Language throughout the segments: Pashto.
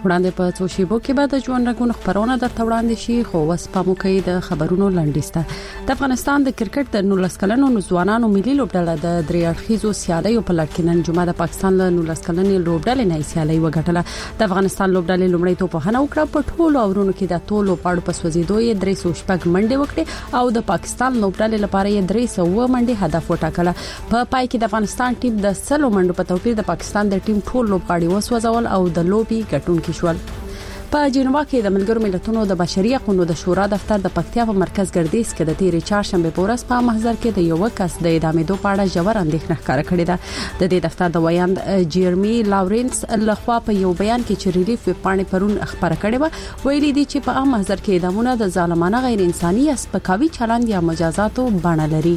وړاندې په څو شیبو کې به د ژوند رنګونو خبرونه درته وړاندې شي، خو اوس په موکي د خبرونو لنډیسته. د افغانستان د کرکټ د 19 کلنو ځوانانو ملي لوبډله د درې اړخیزو سیالیو په لړ کې نن جمعه د پاکستان له 19 کلنې لوبډلې نه سیالي وګټله. د افغانستان لوبډلې لومړی توپخانه وکړه، په ټولو اورونو کې د ټولو پاړو په سوځیدو یې 306 منډې وکړې او د پاکستان لوبډلې لپاره یې 300 منډې هدف وټاکله. په پای کې د افغانستان ټیم د 100 منډو په توپیر د پاکستان د ټیم ټول لوبغاړي وسوځول او د لوبي ګټونکي شول. په جنوبا کې د ملګرو ملتونو د بشري حقوقو د شورا دفتر د پکتیا په مرکز ګردیز کې د تیرې چهارشنبه په ورځ په محضر کې د یو کس د اعدامېدو په اړه ژور اندېښنه ښکاره کړې ده. د دې دفتر د ویاند جیرمی لاورنس لخوا په یو بیان کې چې ریلیف پاڼې پرون خبره کړې و، ویلي دي چې په محضر کې اعدامونه د ظالمانه غیر انساني یا سپکاوي چلند یا مجازاتو بڼه لري.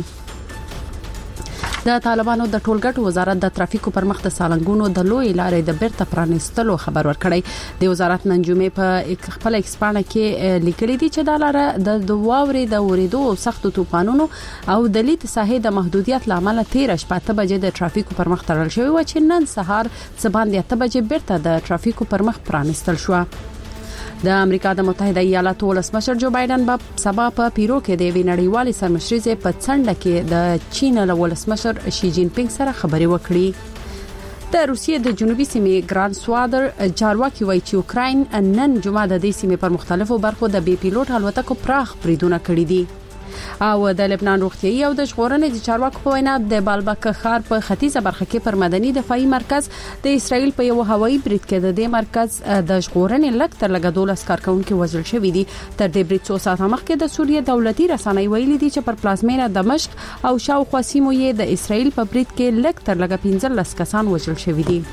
د طالبانو د ټولګټو وزارت د ترافیکو پر مخ د سالنګونو د لوی لارې د بیرته پرانیستلو خبر ورکړی. د وزارت نن جمعې په خپل ایکسپانه کې لیکلي دي چې د لارې د واورې د ورېدو او سختو طوفانونو او د لید ساحې د محدودیت لامل 13 بجې د ترافیکو پر مخ تړل شوی و چې نن سهار سباندې 8 بجې بیرته د ترافیکو پر مخ پرانیستل شو. د امریکا د متحده ایالاتو ولسمشر جو بایدن په سبا په پیرو کې د وینړیوالې سرمشرۍ په څنډه کې د چین له ولسمشر شي جین پینګ سره خبرې وکړي. د روسیې د جنوبي سیمې ګران سوادر چارواکي وایي چې اوکراین نن جمعه د دې سیمې پر مختلفو برخو د بي پیلوټ الوتکو پراخ بریدونه کړي دي. او د لبنان روغتيایي او د ژغورنې د چارواکو په وینا د بالبک ښار په ختیځه برخه کې پر مدني دفاعي مرکز د اسرائیل په یو هوایي برید کې د دې مرکز د ژغورنې لکتر لګ 12 کارکونکو وژل شوی دي. تر دې برید څو ساعت مخکې د سوریې دولتي رسنۍ ویلي دي چې پر پلازمینه دمشق او شاوخوا سیمو یې د اسرائیل په برید کې لکتر لګ 15 کسان وژل شوی دي.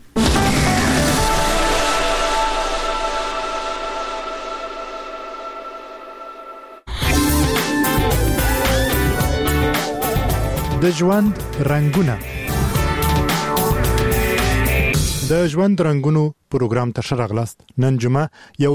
د ژوند رنگونه. د ژوند رنگونو پروګرام ته شرغلاست. نن جمعه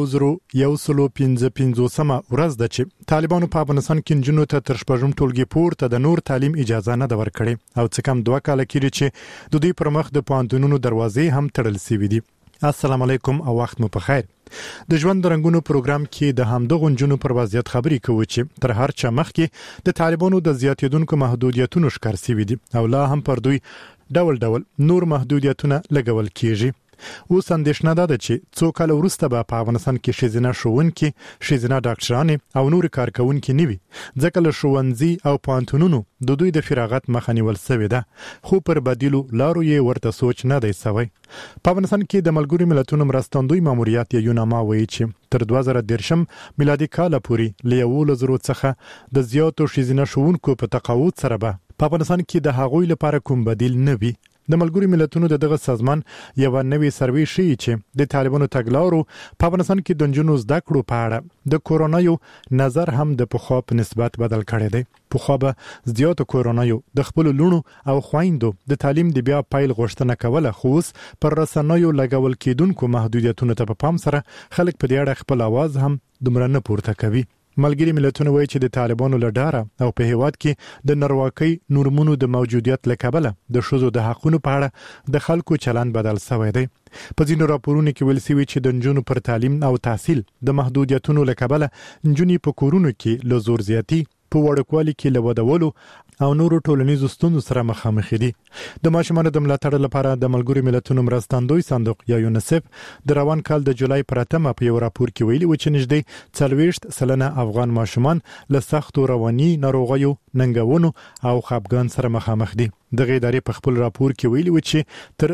1155 ورځ ده چې طالبانو په افغانستان کې جنونو ته تر شپږم ټولګي پورته د نور تعلیم اجازه نه ده ورکړې او څه کم 2 کال کېږي چې د دوی پر مخ د پوهنتونونو دروازې هم تړل شوې دي. السلام علیکم او وخت مو په خیر. د ژوند رنگونو پروګرام کې د همدغه جنونو پر وضعیت خبرې کوو چې تر هر چا مخکې د طالبانو د زیاتیدونکو محدودیتونو ښکار شوي دي او لا هم پر دوی ډول ډول نور محدودیتونه لګول کیږي. اوس اندېښنه ده چې څو کال وروسته به په افغانستان کې ښځینه ښوونکي، ښځینه ډاکټرانې او نور کارکونکي نه وي، ځکه له ښوونځي او پوهنتونونو د دوی د فراغت مخه نیول شوې ده، خو پر بدیلو لارو یې ورته سوچ نه دی شوی. په افغانستان کې د ملګرو ملتونو مرستندوی ماموریت یوناما وایي چې تر 2013 میلادي کال پورې له 1100 څخه د زیاتو ښځینه ښوونکو په تقاعد سره به په افغانستان کې د هغوی لپاره کوم بدیل نه وي. د ملګرو ملتونو دغه سازمان یو نوې سروې ښیي چې د طالبانو تګلارو په افغانستان کې د جنونو زده کړو په اړه د کورونا یو نظر هم د پخوا په نسبت بدل کړی دی. پخوا به زیاتو کورونا یو د خپل لونو او خويندو د تعلیم د بیا پایل غوښتنه کوله، خو اوس پر رسنیو لګول کېدونکو محدودیتونو ته په پام سره خلک په دې اړه خپل आवाज هم دومره نه پورته کوي. ملګری ملتونه وایي چې د طالبانو له ډاره او په هیواد کې د نارواکۍ نورمونو د موجودیت له کبله د ښځو د حقونو په اړه د خلکو چلند بدل شوی دی. په ځینو راپورونو کې ویل شوی چې د نجونو پر تعلیم او تحصیل د محدودیتونو له کبله نجونې په کورونو کې له زور زیاتی، په وړوکوالي کې له ودولو او نورو ټولنیزو ستونزو سره مخامخ دي. د ماشومانو د ملاتړ لپاره د ملګرو ملتونو مرستندوی صندوق یا یونیسف د روان کال د جولای پر 8 په یو راپور کې ویلي و چې نږدې 40% افغان ماشومان له سختو رواني ناروغیو، ننګونو او خپګان سره مخامخ دي. دغه ادارې په خپل راپور کې ویلي و چې تر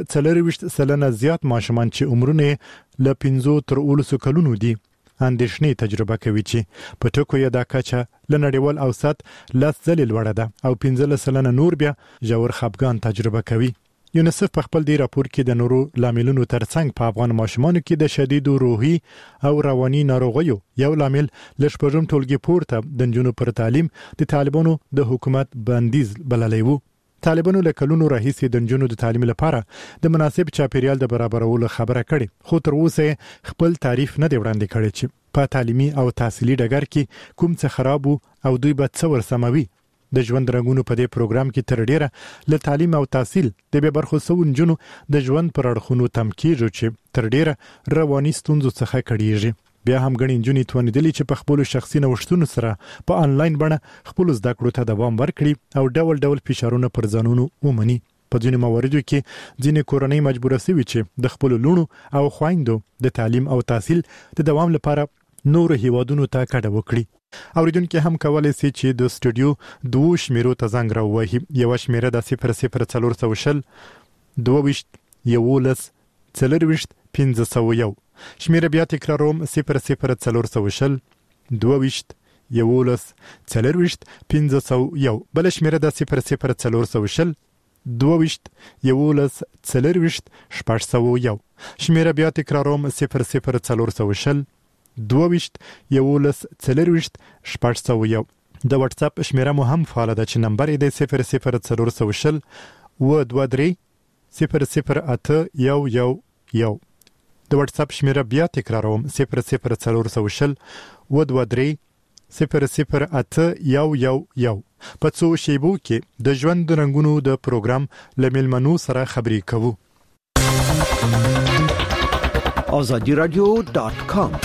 40% زیات ماشومان چې عمرونه له 15 تر 19 کلونو دي اندېښنې تجربه کوي چې په ټکو یې دا کچه له نړیوال اوسط 10 ځلې لوړه ده او 15% نور بیا ژور خپګان تجربه کوي. یونیسف په خپل دی راپور کې د نورو لاملونو ترڅنګ په افغان ماشومانو کې د شدیدو روحي او رواني ناروغیو یو لامل لشپږم ټولګي پورته د نجونو پر تعلیم د طالبانو د حکومت بندیز بللی وو. طالبانو له کلونو راهیسې د نجونو د تعلیم لپاره د مناسب چاپیریال د برابرولو خبره کړې، خو تر اوسه خپل تعریف نه دی وړاندې کړی چې په تعلیمي او تحصیلي ډګر کې کوم څه خراب او دوی به څه ورسموي. د ژوند رنګونو په دې پروګرام کې تر ډیره له تعلیم او تحصیل د به برخو سونجونو د ژوند پر اړخونو تمکیږي چې تر ډیره رواني ستونزو څخه کړيږي بیا هم غني انجونی توندلې چې په خپل شخصي نوښتونو سره په انلاین بڼه خپل زده کړو ته دوام ورکړي او ډول ډول فشارونه پر ځانونو ومني په ځینې مواردو کې ځینې کورنۍ مجبوره سوي چې د خپل لونو او خويندو د تعلیم او تحصیل د دوام لپاره نور هیوادونو ته کډه وکړي اوریدونکو هم کولای شي چې د سټوډیو 2 شمیرو ته زنګ راووهي یو شمیره د 00400 22 11 40 1501 شمیره بیا تکراروم 00400 22 11 40 1501 بل شمیره د 00400 22 11 40 1501 شمیره بیا تکراروم 00400 22 11 40 1501 د واتس اپ شمیره مو هم فعال ده چې نمبر یې د 00400 و23 008 د واتس اپ شمیره بیا تکراروم 00400 و23 008 په څو شیبو کې د ژوند رنگونو د پروګرام لملمنو سره خبري کوو azadiradio.com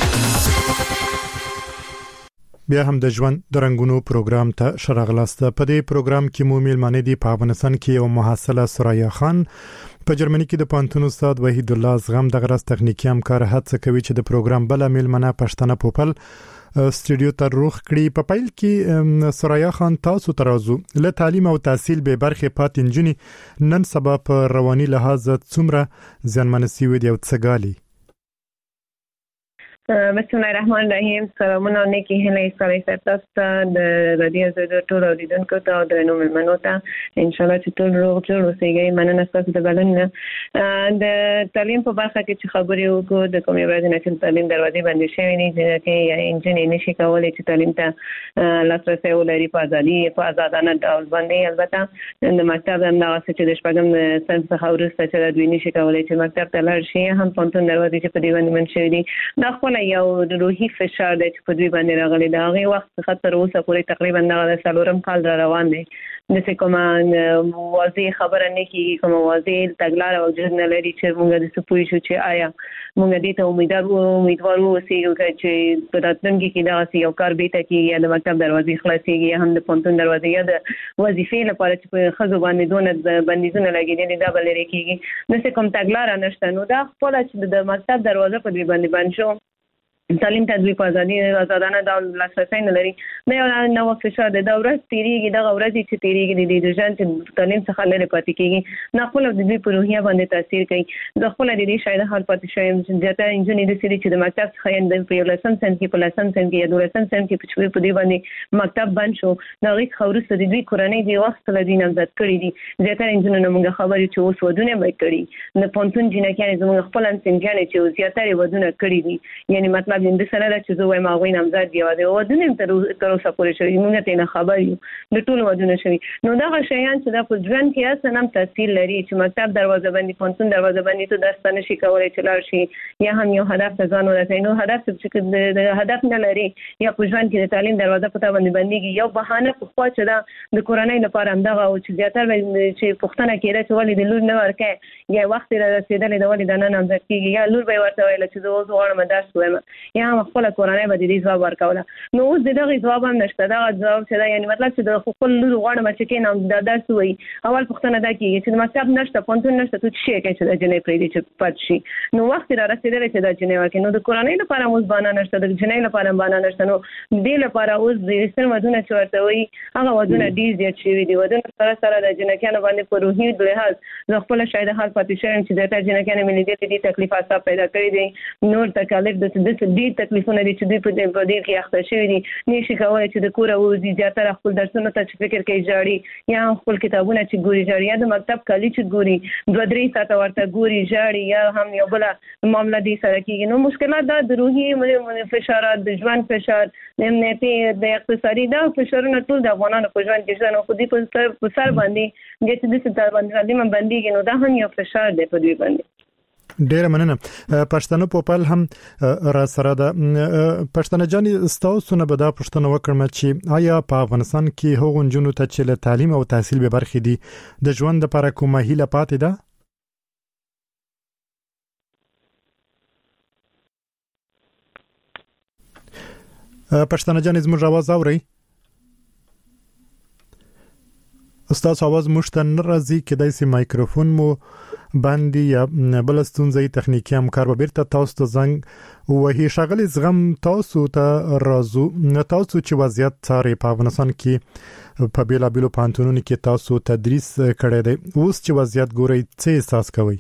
بیا هم د ژوند د رنگونو پروګرام ته شراغلاسته په دې پروګرام کې مو میلمانه دي په افغانستان کې یو محصله سرایا خان په جرمني کې د پانتون استاد وحید الله زغم د غرس تخنیکی همکار هڅه کوي چې د پروګرام بل میلمنه پښتنه پوپل سټوډیو ته روخ کړي په پیل کې سرایا خان تاسو ترازو له تعلیم او تحصیل به برخه پاتینجنی نن سبا په رواني لحاظ څومره ځانمنسي وي او څګالي بسم الله الرحمن الرحیم سلامونه نیکی هلي سره تاسو د رادیو زړه ټول اوریدونکو ته او درنو مېلمنو ته ان شاء الله چې ټول روغ جوړ اوسئ مننه تاسو د بلنه د تعلیم په برخه کې چې خبرې وکړو د کومې ورځې نه چې تعلیم دروازې بندې شوې نه دي چې یا انجینر نشي کولای چې تعلیم ته لاسرسي ولري په ازادي په آزادانه ډول باندې البته د مکتب هم دغه چې د شپږم صنف څخه ورسته چې د دوی نشي کولای چې مکتب ته لاړ شي هم پونتون دروازې چې په دې باندې منشي دي دا خپل یو روحي فشار دی چې په دوی باندې راغلی دا هغه وخت څخه تر اوسه پورې تقریبا د سالورم کال را روان دی د کومه واضح خبره نه کیږي کومه واضح تګلار او جرنل لري چې موږ د سپوږی شو چې آیا موږ دې ته امیدوار اوسېږو چې په راتلونکي کې دا یو کار به ته کې یا د مکتب دروازې خلاصيږي هم د پونتون دروازې یا د وظیفې لپاره چې په خزو باندې دونه بندیزونه لګېدلي دا بل لري کېږي نو کوم تګلار نشته نو دا خپل چې د مکتب دروازه په دې باندې بند شو تعلیم تدوی په آزادانه ډول لاسرسي نه لري دا یو نو فشار د ورځ تیریږي د ورځ چې تیریږي د ځان چې تعلیم څخه لري پاتې کیږي نه خپل د دې په روحیه باندې تاثیر کوي د خپل د دې شاید حال پاتې شوی چې ځکه انجینر د سری چې د مکتب څخه یې په لسم سن کې په لسم سن کې یا د لسم سن کې په دې باندې مکتب بند شو دا غي خورس د دې کورنۍ دی وخت له دې نامزد کړی دي ځکه انجینر موږ خبرې چې اوس ودونه به کړی نه پونتون جنکه زموږ خپل انسانجانې چې زیاتره ودونه کړی دي یعنی مطلب د سره چې زه وایم هغه نامزد دی او د ودونه تر اوسه پورې شوی موږ ته نه خبر یو د ټول ودونه شوی نو دا شیان چې د ژوند کې اصلا هم تاثیر لري چې مکتب دروازه بندي پونتون دروازه بندي ته داستانه شي کولای چې لار شي یا هم یو هدف ته ځان ورسوي نو هدف چې د هدف نه لري یا په ژوند کې د تعلیم دروازه په تابع بنديږي یو بهانه په خوا چې دا د کورنۍ لپاره هم دغه او چې زیاتره چې پښتنه کېده چې ولې د لور نه ورکه یا وخت را رسیدلې د ولې د نه نامزد کیږي یا لور به ورته ویل چې زه اوس غواړم درس وایم یا خپل کورنۍ به دې ځواب ورکوله نو اوس دغه ځواب هم نشته دا ځواب چې دا یعنی مطلب چې د خپل لور غواړم چې کینم دا درس وایي اول پښتنه دا کیږي چې مکتب نشته پونتون نشته ته شي کې چې د جنې پرې دي چې پات شي نو وخت را رسیدل چې د جنې ورکې نو د کورنۍ لپاره موږ باندې نشته د جنې لپاره باندې نشته نو دې لپاره اوس د سر ودونه چې ورته وایي هغه ودونه ډیر زیات شوی دی ودونه سره سره د جنکانو باندې په روحي لحاظ د خپل شاید حال پاتې شوی چې د جنکانو ملي دي تکلیفات پیدا کړی دي نور تکلیف د دې تکلیفونه دي چې په دې کې اخته شوی دي نشي کولای چې د کور او زیاتره خپل درسونه ته فکر کوي جاړي یا خپل کتابونه چې ګوري جاړي یا د مکتب کلی چې ګوري 2-3 ساعت ورته ګوري جاړي یا هم یو بل معاملې دي سره کېږي نو مشکلات د روحي فشارات د ژوند فشار د امنیتي د اقتصادي دا فشارونه ټول د افغانانو په ژوند کې ځنه خو دې په سر باندې چې د ستر باندې باندې نو دا هم یو فشار دی په دوی باندې ډیر مننه. پښتنو په پل هم را سره د پښتنه جاني ستاسو نه به دا پښتنه وکړم چې آیا په افغانستان کې هغو نجونو ته چې له تعلیم او تحصیل به برخې دي د ژوند لپاره کومه هیله پاتې ده؟ پښتنه جاني زموږ आवाज اوري؟ استاد आवाज مشته ناراضي کدای سي مایکروفون مو باندې یا بل ستونزې تخنیکی همکار به بیرته تاسو ته زنګ وهي شغلې زغم تاسو ته رازو تاسو چې وضعیت څاري په افغانستان کې په بیلابیلو پانتونونو کې تاسو تدریس کړی دی اوس چې وضعیت ګورئ څه احساس کوئ؟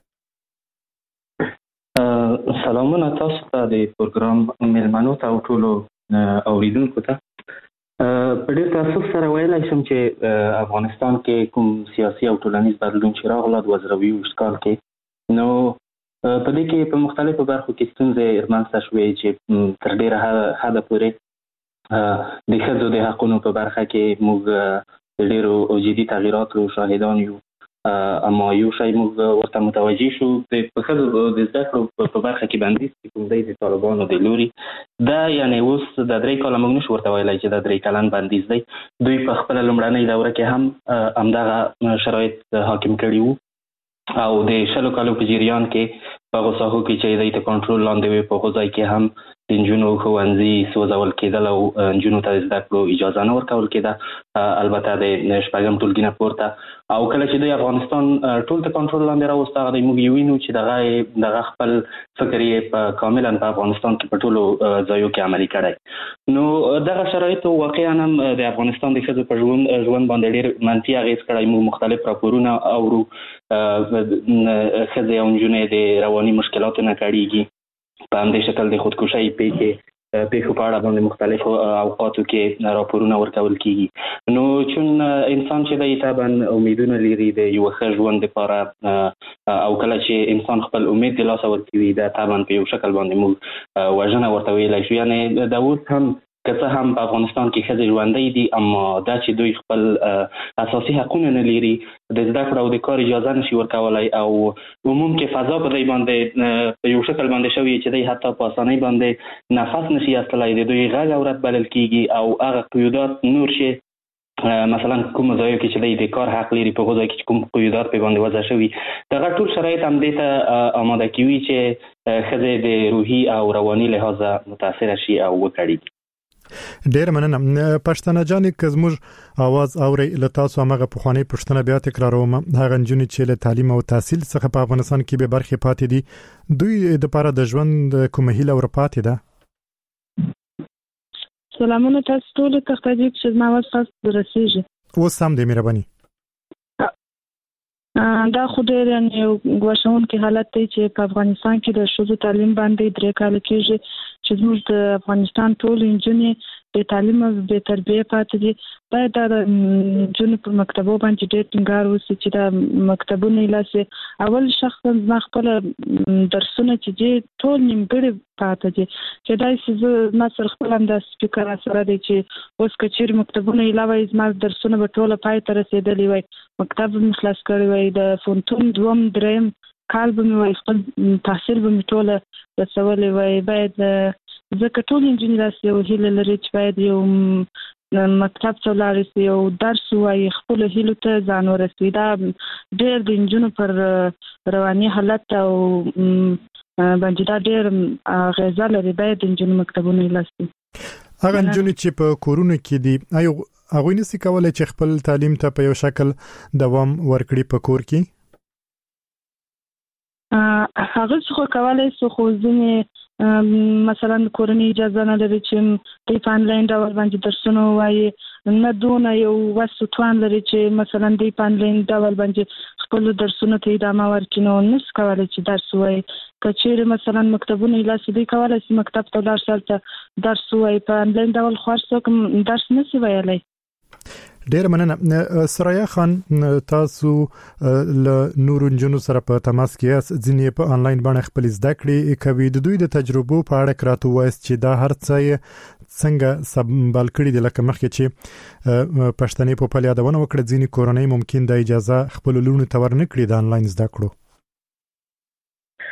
سلامونه تاسو ته د پروګرام میلمنو ته او ټولو اوریدونکو ته په ډېر تاسو سره ویلای شم چې افغانستان کې کوم سیاسي او ټولنیز بدلون چې راغلی د 2020 کال کې نو په دې کې په مختلفو برخو کې ستونزې رامنځته شوې چې تر ډېره حده پورې د ښځو د حقونو په برخه کې موږ ډېرو جدي تغییراتو شاهدان یو اما یو شی موږ ورته متوجه شو د ښځو د زده کړو په برخه کې بندیز چې کوم دی د طالبانو د لوري دا یعنی اوس د 3 کاله موږ نشو ورته ویلای چې د 3 کلن بندیز دی دوی په خپل لومړنۍ دوره کې هم همدغه شرایط حاکم کړي وو او د 20 کالو په جریان کې په غوساهو کې چې د کنټرول لاندې وي په غوځای کې هم د نجونو ښوونځي سوځول کېدل او نجونو ته زده کړو اجازه نه ورکول کېده البته د شپږم ټولګي نه پورته او کله چې د افغانستان ټول ته کنټرول لاندې راوسته هغه موږ وینو چې دغه خپل فکر یې په کاملا په افغانستان کې په ټولو ځایو کې عملي کړی نو دغه شرایط واقعا هم د افغانستان د ښځو په ژوند باندې ډېر منفي اغېز کړی موږ مختلف راپورونه اورو ښځې او نجونې د رواني مشکلاتو نه کړېږي په همدې شکل د خودکشۍ پیښو په اړه باندې مختلفو اوقاتو کې راپورونه ورکول کیږي نو چون انسان چې د طبعا امیدونه لري د یو ښه ژوند لپاره او کله چې انسان خپل امید د لاسه ورکوي دا طبعا په یو شکل باندې موږ وژنه ورته ویلای شو یعنی دا اوس هم که هم په افغانستان کې ښځې ژوندۍ دي اما دا چې دوی خپل اساسي حقونه نه لري د زده کړې او د کار اجازه نشي ورکولای او عموم کې فضا په دې باندې په یو شکل باندې شوی چې دوی حتی په اسانۍ باندې نفس نشي اخلای د دوی غږ اورت بلل کیږي او هغه قیودات نور شي مثلا کوم ځایو کې چې د کار حق لري په غوځای کې کوم قیودات په باندې وضع شوی دا ټول شرایط هم دې ته آماده کوي چې ښځې د روحي او رواني لحاظه متاثر شي او وکړي ډیر مننه پښتنه جاني که زموږ आवाज اوري له تاسو هغه په خواني پښتنه بیا تکراروم هغه نجونې چې له تعلیم او تحصیل څخه په افغانستان کې به برخې پاتې دي دوی د لپاره د ژوند کومه هیله ور پاتې ده سلامونه تاسو ټول ته خدای چې ما واسطه رسیږي اوس هم د مهرباني دا خو ډېر یو غوښتونکي حالت دی چې په افغانستان کې د ښځو تعلیم باندې 3 کال کېږي چې زموږ د افغانستان ټول نجونې د تعلیم او د تربیه پاتې دي باید د نجونو په مکتبو باندې ډېر ټینګار وشي چې د مکتبونو لاسه اول شخص ما خپل درسونه چې دي ټول نیمګړي پاتې دي چې دا چې ما سره خپل هم د سپیکر سره دی چې اوس کچیر مکتبونو علاوه زما درسونه به ټول پای ته رسیدلی وي مکتب مخلص کړی وي د فونټون دوم دریم کال به مې وای خپل تحصیل به مې ټول رسولی وای باید ځکه ټول نجونې داسې یو هیله لري چې باید یو مکتب ته ولاړ شي یو درس ووایي خپلو هیلو ته ځان ورسوي دا ډېر د نجونو پر رواني حالت او باندې دا ډېر اغېزه لري باید د نجونو مکتبونه ولاړ شي هغه نجونې چې په کورونو کې دي هغوی نشي کولی چې خپل تعلیم ته په یو شکل دوام ورکړي په کور کې هغه څه کولای شي خو ځینې مثلا کورنۍ اجازه نه لري چې د آنلاین ډول باندې درسونه وایي نه دونه یو وسوتوان لري چې مثلا د آنلاین ډول باندې خپل درسونه ته ادامه ورکړي نو نس کولای چې درس وایي کچېره مثلا مکتبونه لاسي دی کولای شي مکتب ته لاړ شي درس وایي په آنلاین ډول خاصه درس نشي ویلای ډیر مننه سرایا خان تاسو له نورو نجونو سره په تماس کې ځینې په آنلاین باندې خپل زده کړې کوي د دوی د تجربو په اړه کراته وایي چې دا هر څه څنګه سمبال کړي دي لکه مخکې چې پښتنې په پلي یادونه وکړه ځینې کورنۍ ممکن د اجازه خپل لونو تور نه کړي د آنلاین زده کړو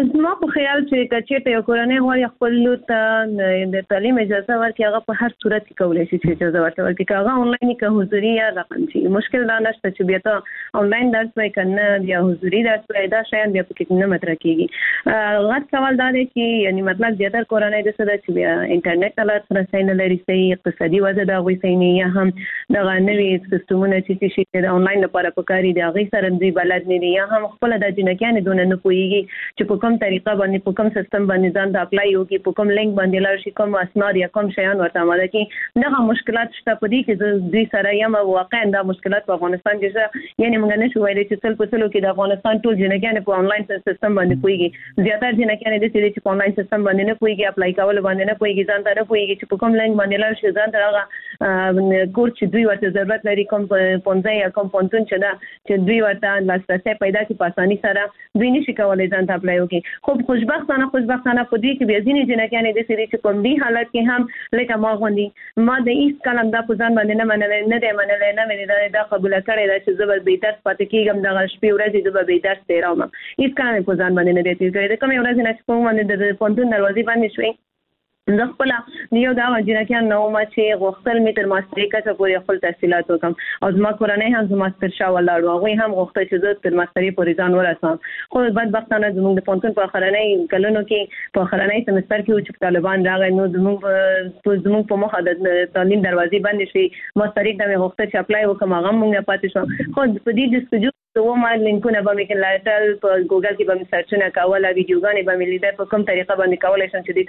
زما په خیال چې کچېته یو کورنۍ غواړي خپل لور ته د تعلیم اجازه ورکړي هغه په هر صورت کې کولای شي چې اجازه ورکړي که هغه آنلاین که حضوري یا رقمي مشکل دا نشته چې بیا ته آنلاین درس وای کنه یا حضوري درس وای دا شاید بیا پکې نه مطرح کیږي غلط سوال دا دی چې یعنی مطلب زیاتره کورنۍ د څه د چې بیا انټرنیټ ته لاسرسی نه لري صحیح اقتصادي وضع دا غوي صحیح نه یا هم د نوي سیستمونو چې شي د آنلاین لپاره پکاري دی هغه سره دی بلد نه دي یا هم خپل د جنکیانو دونه نه پويږي چې په کوم طریقه باندې په کوم سیستم باندې ځان د اپلای وکړي په کوم لینک باندې لار شي کوم اسناد یا کوم شیان ورته آماده کړي دغه مشکلات شته په دې کې دوی سره یم واقعا دا مشکلات په افغانستان کې یعنی موږ نه شو ویلای چې تل په تلو کې د افغانستان ټول جنکیانو په آنلاین سیستم باندې پويږي زیاتره جنکیانو د دې چې په آنلاین سیستم باندې نه پويږي اپلای کول باندې نه پويږي ځان ته نه پويږي چې په کوم لینک باندې لار شي ځان ته هغه کور چې دوی ورته ضرورت لري کوم پونځه یا کوم پونتون چې دوی ورته لاسرسي پیدا کړي په اساني سره دوی نشي کولای ځان ته اپلای وکړي خو خوشبختانه په دې کې بیا ځینې جنکیانو د دې چې کوم دی حالت کې هم لکه ما غوندي ما د هیڅ کلم دا په ځان باندې نه منل نه دا قبول کړی دا چې زبر به درس پاتې کېږم د شپې ورځې د به درس تیراوم هیڅ کلم په ځان باندې نه دی کړی د کوم ورځ نه چې په باندې د پونتون دروازې باندې شوي زه خپل یو دا جنکیان نو ما چې غوښتل می تر ماستری کچه پورې خپل تحصیلات وکم او زما کورنۍ هم زما ماستر شاو ولاړو هغه هم غوښتل چې زه تر ماستری پورې ځان ورسم خو بدبختانه زموږ د پونتون په اخرنۍ کلونو کې په اخرنۍ سمستر کې چې طالبان راغی نو زموږ په مخه د تعلیم دروازې باندې شي ماستری ته غوښتل چې اپلای وکم هغه موږ پاتې شو خو په دې ډیسکجو تو ما لینکونه به مې کړل په ګوګل کې به مې سرچونه کوله ویډیوګانې به مې لیدل په کوم طریقه باندې کولای شم چې دې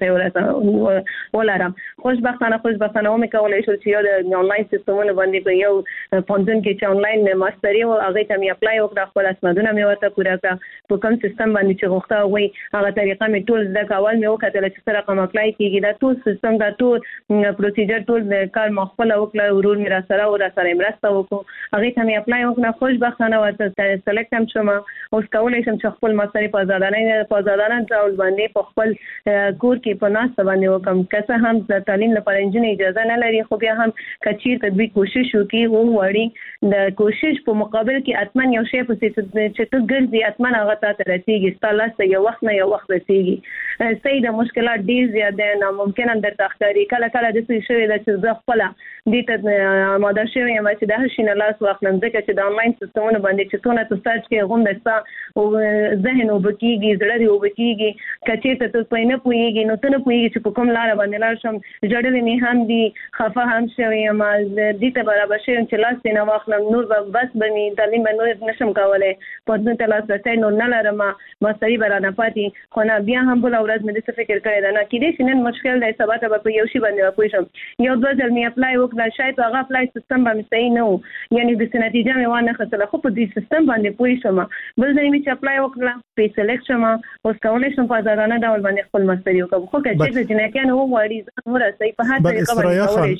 طرف ولرم خوشبختانه مې کولای شو چې یو د آنلاین سیستمونو باندې په یو پونتون کې چې آنلاین ماستری او هغه ته مې اپلای وکړ خپل اسنادونه مې ورته پوره کړ په کوم سیستم باندې چې غوښته وي هغه طریقه مې ټول د کول مې وکړل چې سره کوم اپلای کیږي دا ټول سیستم دا ټول پروسیجر ټول کار مخفل وکړ ورور مې را سره مرسته وکړ هغه ته مې اپلای وکړ خوشبختانه نه ورته سلیکټ هم شوم او کولای شم چې خپل ماستری په آزادانه ډول باندې په خپل کور کې په ناس باندې وکم که هم د تعلیم لپاره انجن اجازه نه لري خو بیا هم کچیر تدبیر کوشش وکړي وو وړي د کوشش په مقابل کې اتمن یو شی په چې ته ګرځي اتمن هغه ته رسیږي ستاسو یو وخت نه یو وخت رسیږي صحیح د مشکلات ډیر زیاده ناممکن اندر تختاري کله د څه شوی د چې زه خپل دې ته ماده شوی یم چې د هر شي نه لاس واخلم ځکه چې د آنلاین سیستمونو باندې چې تونه ته سرچ کې غوم دستا او ذهن وبکیږي زړه دی وبکیږي کچې ته په نه پويږي نو ته نه پويږي چې په کوم لار باندې لار شم جوړل نه هم دي خفه هم شوی ما دې ته برابر شوم چې لاس نه واخلم نور بس باندې تعلیم باندې نشم کولای په دې ته لاس راځي نو نه لرم ما سړي برانه پاتې خو نه بیا هم بل اورز مې څه فکر کړی دا نه کېدې چې نن مشکل دی سبا ته په یو شی باندې پوي شم یو دوه ځل مې اپلای وکړ شاید هغه اپلای سیستم باندې صحیح نه و یعنی د نتیجه مې وانه خسله خو په دې سیستم باندې پوي شم بل ځای مې چې اپلای وکړم په سلیکټ شم او کولای شم په آزادانه ډول باندې خپل ماستری وکړم خو کله چې نه کنه و وړي زموږ راځي په هر طریقه باندې کولای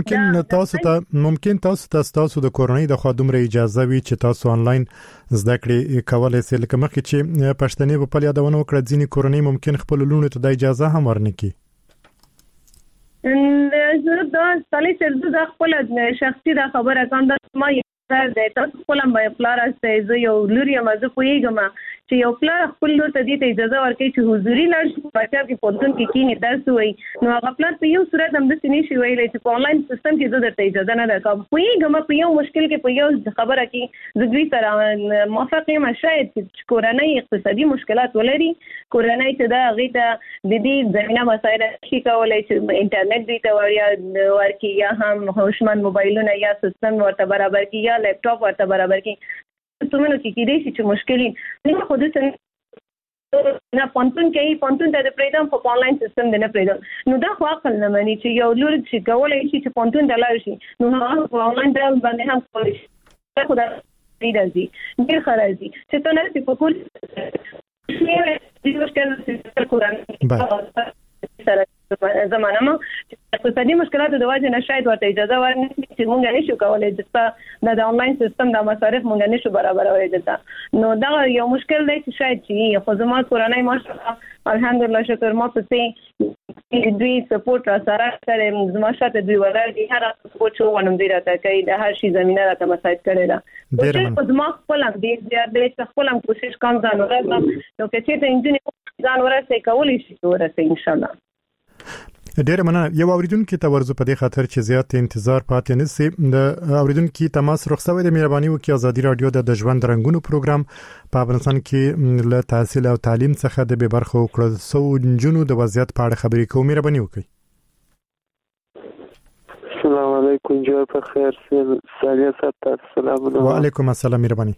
شي ممکن تاسو د کورنۍ د خادم ر اجازه وي چې تاسو آنلاین زده کړې کولای شئ لکه مخکې چې پښتنې په پلي یادونه وکړه ځینې کورنۍ ممکن خپل لونو ته د اجازه هم ورنکړي زه دا ستاسو سره د خپل شخصي د خبره کوم د ما د تاسو خپل مې پلار استه زه یو لوري مزه پويګم چې یو پلار خپل لور ته دې اجازه ورکړي چې حضوري لار شي بچا کې پونتون کې کینې درس وي نو هغه پلار په یو صورت هم د سینې شي ویلې چې په آنلاین سیستم کې زه درته اجازه نه راکوم پويګم په یو مشکل کې په یو خبره کې زه دوی سره موافق یم شاید چې کورنۍ اقتصادي مشکلات ولري کورنۍ چې دا غي ته د دې زمينه مسایل شي کولای چې انټرنیټ دوی ته ورکړي یا هم هوشمن موبایلونه یا سیستم ورته برابر کړي یا لپټاپ ورته برابر کړي تمنو کې دې چې مشکلې نه خود څه نه پونتون ته د پریدم په آنلاین سیستم نه پریدم نو دا خو عقل نه مانی چې یو لور چې کولای شي چې پونتون ته لاړ شي نو هغه په آنلاین ډول باندې هم کولای شي دا خو دا دې ډیر خرازي چې ته نه په کول دې مشکل کورانه سره زمانه ما اقتصادي مشکلات د وجه نه شاید ورته اجازه ورنکړي چې مونږ نشو کولای چې د آنلاین سیستم د مصارف مونږ نشو برابرولای دلته نو دا یو مشکل دی چې شاید چې خو زموږ کورنۍ ماشاءالله الحمدلله شکر ما ته دوی سپورت را سره کړم زما شاته دوی ولر دي هر سپورت شو ونم دی راته کوي د هر شي زمينه راته مساعد کړي دا کوشش زما خپل هم دي زیات خپل هم کوشش کوم ځان ورته نو کې چې انجینر ځان ورته کولی شي ورته ان شاء الله. ډېر مننه. یو اوریدونکو ته ورزو په دې خاطر چې زیات انتظار پاتې نه سي. د اوریدونکو تماس رخصوي د مهرباني وکي ازادي رادیو د ژوند رنگونو پروګرام په افغانستان کې له تحصیل او تعلیم څخه د به برخه وکړل سو جنونو د وضعیت په اړه خبرې کوم. مهرباني وکي. السلام علیکم جوړ په خیر سالیا سات السلام علیکم. وعلیکم السلام. مهرباني.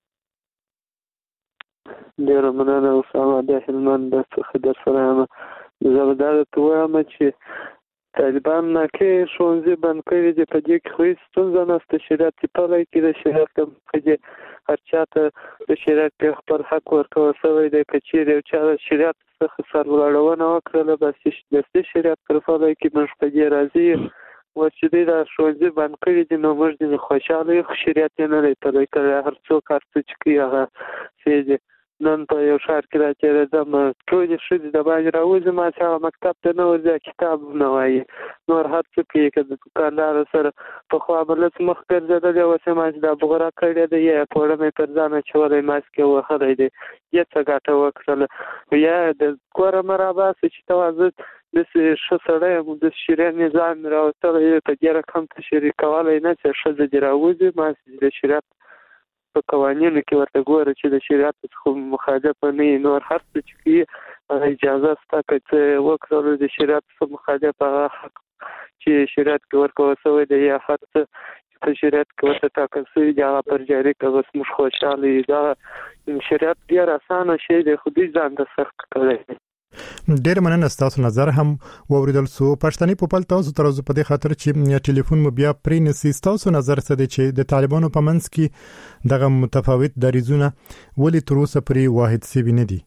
ډېر مننه اوسامه د هلمند څخه در سره زبردار ته وایم چې طالبان کې ښوونځي بند کړي دي په دې کې خو هیڅ ستونزه نشته. شریعت په لای کې د شریعت کې هر چاته د شریعت په خپل حق ورکول شوی دی. کچېرې یو چا شریعت څخه سرغړونه وکړله بس د شریعت په لای کې موږ په دې راضي ورچې دي دا ښوونځي بند کړي دي نو موږ دې خوشاله یو. شریعت نه لري په لای کې هر څوک هر څه چې کوي هغه څه نن په یو ښار کې راځي دم ټول شې د باندې راوځي ما چې مکتب ته نه ورځي کتاب نه وایي نور هر څه کې د دکاندار سره په خو عملت مخ ګرځیدل او چې ما د بغرا کړی دی یا په اړه پر ځان چولې ماسک وخړې دی یا څه ګټه وکړل یا د کور مرابط چې توازن د شسړې د شریعت نظام راوستل په دې رقم ته شریکواله نه چې شزه دی راوځي ما د شریعت په قوانینو کې ورته ګوره چې د شریعت څخه مخالف نه نور هر څه چې اجازه ستاسو ته وکړل د شریعت څخه مخالف حق چې شریعت کې ورکوي سوی دی یا هر څه چې شریعت کې ورته ټاکل شوی دی هغه پر جاری کوي موږ خوشاله دا شریعت ډیر اسانه شی دی خو دې ځان ته سخت کړی. ډېر مننه تاسو نظر هم ووریدل سو. پښتني په پل تاسو تر اوسه په دې خاطر چې ټلیفون مو بیا پرې نسی تاسو نظر څه دی چې د طالبانو په منځ کې دغه متفاوت دریزونه ولې تر اوسه پرې واحد سی نه دي؟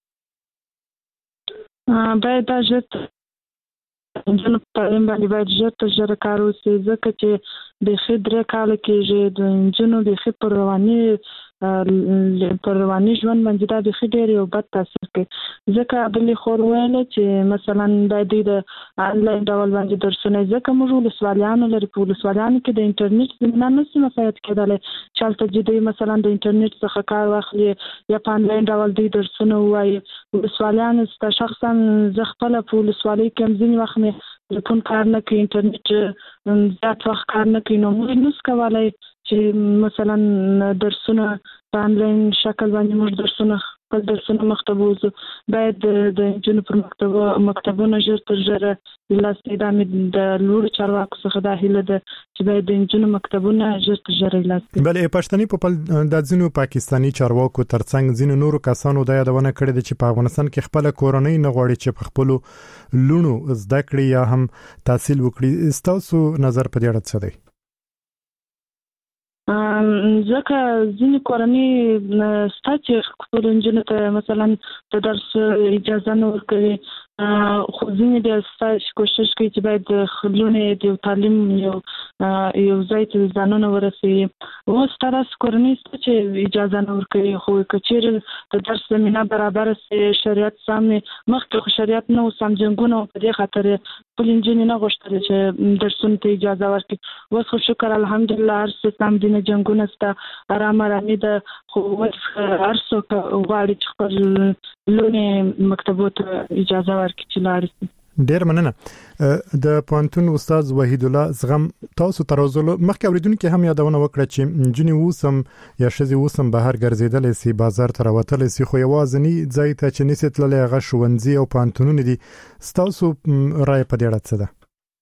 باید دا ژر انجن تعلیم باید ژر تر ژره کار وشي ځکه چې د خدای کال کې د انجنونو د خې پر رواني ژوند باندې دا د خډیر یو بد تاثیر کوي ځکه بلې خور ویل چې مثلا د انلاین ډول باندې درسونه ځکه موږ ولسوالیانو لري په ولسوالیانو کې د انټرنیټ زمینه نشي مساعد کېدلی چالتہ جدي مثلا د انټرنیټ څخه کار واخلي یا په انلاین ډول د درسونه وایي ولسوالیانو ست شخصا زه خپل په ولسوالۍ کې ځینې وخت تلیفون کار نه کوي انټرنیټ زیات وخت کار نه کوي نو موږ نس کولای چې مثلا درسونه په انلاین شکل باندې موږ درسونه مکتب وزو باید د انجنونو پر مکتبونه ژر تر ژره لاسته د لوړ چارواکو څخه د هیله ده چې باید د انجنونو مکتبونه ژر تر ژره لاسته. بلې پښتني په د ځینو پاکستانی چارواکو ترڅنګ ځینو نورو کسانو د یادونه کړې ده چې په افغانستان کې خپل کورنۍ نه غواړي چې په خپل لونو زده کړي یا هم تحصیل وکړي. تاسو نظر په دې اړه څه دی؟ ځکه ځینې کورنۍ ستا چې خپل انجونو ته مثلا د درس اجازه نه ورکوي خو ځینې بیا ستا کوشش کوي چې باید لونې د تعلیم یو ځای ته ځانونه ورسوي. اوس ستا داسې کورنۍ سته چې اجازه نه ورکوي خو که چیرې د درس زمینه برابره سي شریعت سمې مخکې خو شریعت نه و سم جنګونه په دې خاطر خپل انجونې نه غوښتل چې درسونو ته اجازه ورکړي. اوس خو شکر الحمدلله هر څه سم دي نه جنګونه سته آرامي ده خو اوس هر څوک غواړي چې خپل لونې مکتبو ته اجازه ورکړي چې لاړ شي. ډیر مننه. د پوهنتون استاد وحید الله زغم تاسو ترازلو مخکې اوریدونکو هم یادونه وکړه چې جنې وسم یا شذي وسم بهر ګرځیدل سي بازار ته راوتل سي خو یوازنی ځای ته چې نسیت للی غ شونځي او پوهنتونونه دي. تاسو رائے په دې اړه څه ده؟